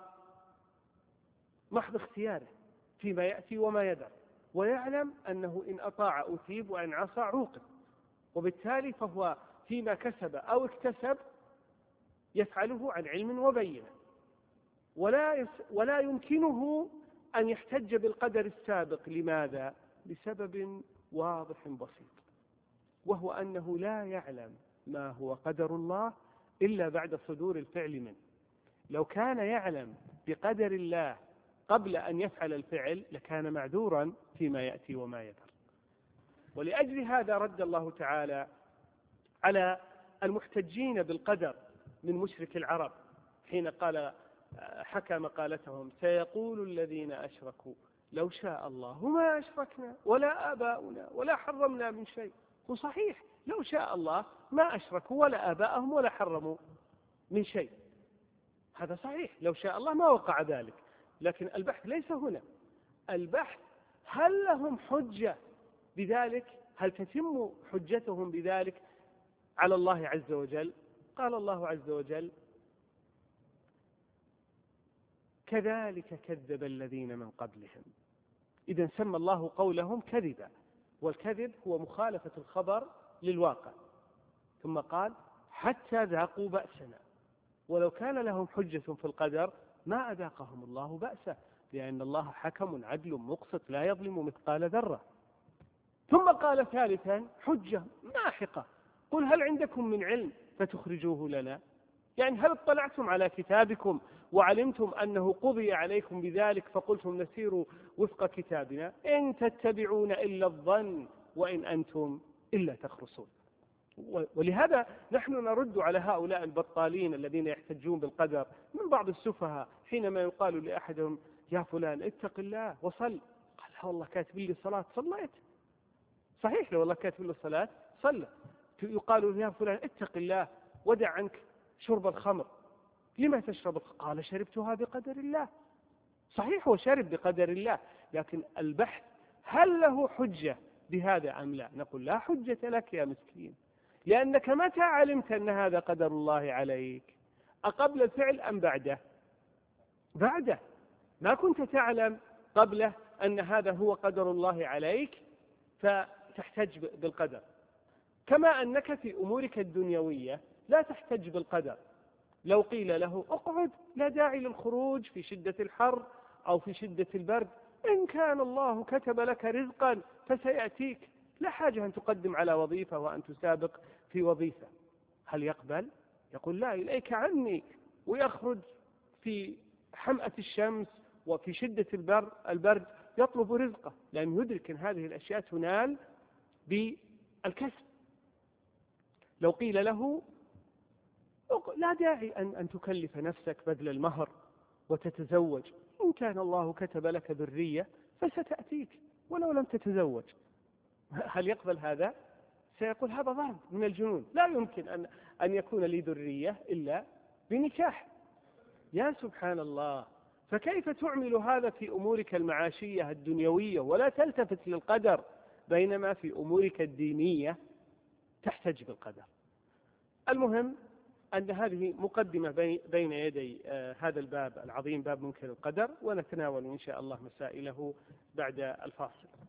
B: اختياره فيما يأتي وما يدع، ويعلم أنه إن أطاع أثيب وإن عصى عوقب، وبالتالي فهو فيما كسب أو اكتسب يفعله عن علم وبينة، ولا, يس ولا يمكنه أن يحتج بالقدر السابق. لماذا؟ لسبب واضح بسيط، وهو أنه لا يعلم ما هو قدر الله إلا بعد صدور الفعل منه. لو كان يعلم بقدر الله قبل أن يفعل الفعل لكان معذورا فيما يأتي وما يذر. ولأجل هذا رد الله تعالى على المحتجين بالقدر من مشرك العرب حين قال حكى مقالتهم سيقول الذين أشركوا لو شاء الله ما أشركنا ولا آباؤنا ولا حرمنا من شيء. وصحيح لو شاء الله ما أشركوا ولا آباءهم ولا حرموا من شيء، هذا صحيح، لو شاء الله ما وقع ذلك. لكن البحث ليس هنا، البحث هل لهم حجة بذلك؟ هل تتم حجتهم بذلك على الله عز وجل؟ قال الله عز وجل كذلك كذب الذين من قبلهم. إذن سمى الله قولهم كذبا، والكذب هو مخالفة الخبر للواقع. ثم قال حتى ذاقوا بأسنا، ولو كان لهم حجة في القدر ما أذاقهم الله بأسه، لأن الله حكم عدل مقسط لا يظلم مثقال ذرة. ثم قال ثالثا حجة ماحقة، قل هل عندكم من علم فتخرجوه لنا؟ يعني هل اطلعتم على كتابكم وعلمتم أنه قضي عليكم بذلك فقلتم نسير وفق كتابنا؟ إن تتبعون إلا الظن وإن أنتم إلا تخرصون. ولهذا نحن نرد على هؤلاء البطالين الذين يحتجون بالقدر من بعض السفهاء حينما يقال لأحدهم يا فلان اتق الله وصل، قال لا والله كاتب لي الصلاة صليت. صحيح لو والله كاتب لي الصلاة صلى. يقال يا فلان اتق الله ودع عنك شرب الخمر، لما تشرب؟ قال شربتها بقدر الله. صحيح هو شرب بقدر الله، لكن البحث هل له حجة بهذا أم لا؟ نقول لا حجة لك يا مسكين، لأنك متى علمت أن هذا قدر الله عليك؟ أقبل الفعل أم بعده؟ بعده. ما كنت تعلم قبله أن هذا هو قدر الله عليك فتحتج بالقدر. كما أنك في أمورك الدنيوية لا تحتج بالقدر. لو قيل له اقعد لا داعي للخروج في شدة الحر أو في شدة البرد، إن كان الله كتب لك رزقا فسيأتيك، لا حاجة أن تقدم على وظيفة وأن تسابق في وظيفة. هل يقبل؟ يقول لا إليك عني، ويخرج في حمأة الشمس وفي شدة البر البرد يطلب رزقه، لأنه يدرك أن هذه الأشياء تنال بالكسب. لو قيل له لا داعي أن, أن تكلف نفسك بذل المهر وتتزوج، إن كان الله كتب لك ذرية فستأتيك ولو لم تتزوج، هل يقبل هذا؟ سيقول هذا ضرب من الجنون، لا يمكن أن, أن يكون لي ذرية إلا بنكاح. يا سبحان الله، فكيف تعمل هذا في أمورك المعاشية الدنيوية ولا تلتفت للقدر، بينما في أمورك الدينية تحتج بالقدر؟ المهم أن هذه مقدمة بين يدي هذا الباب العظيم، باب منكر القدر، ونتناول إن شاء الله مسائله بعد الفاصل.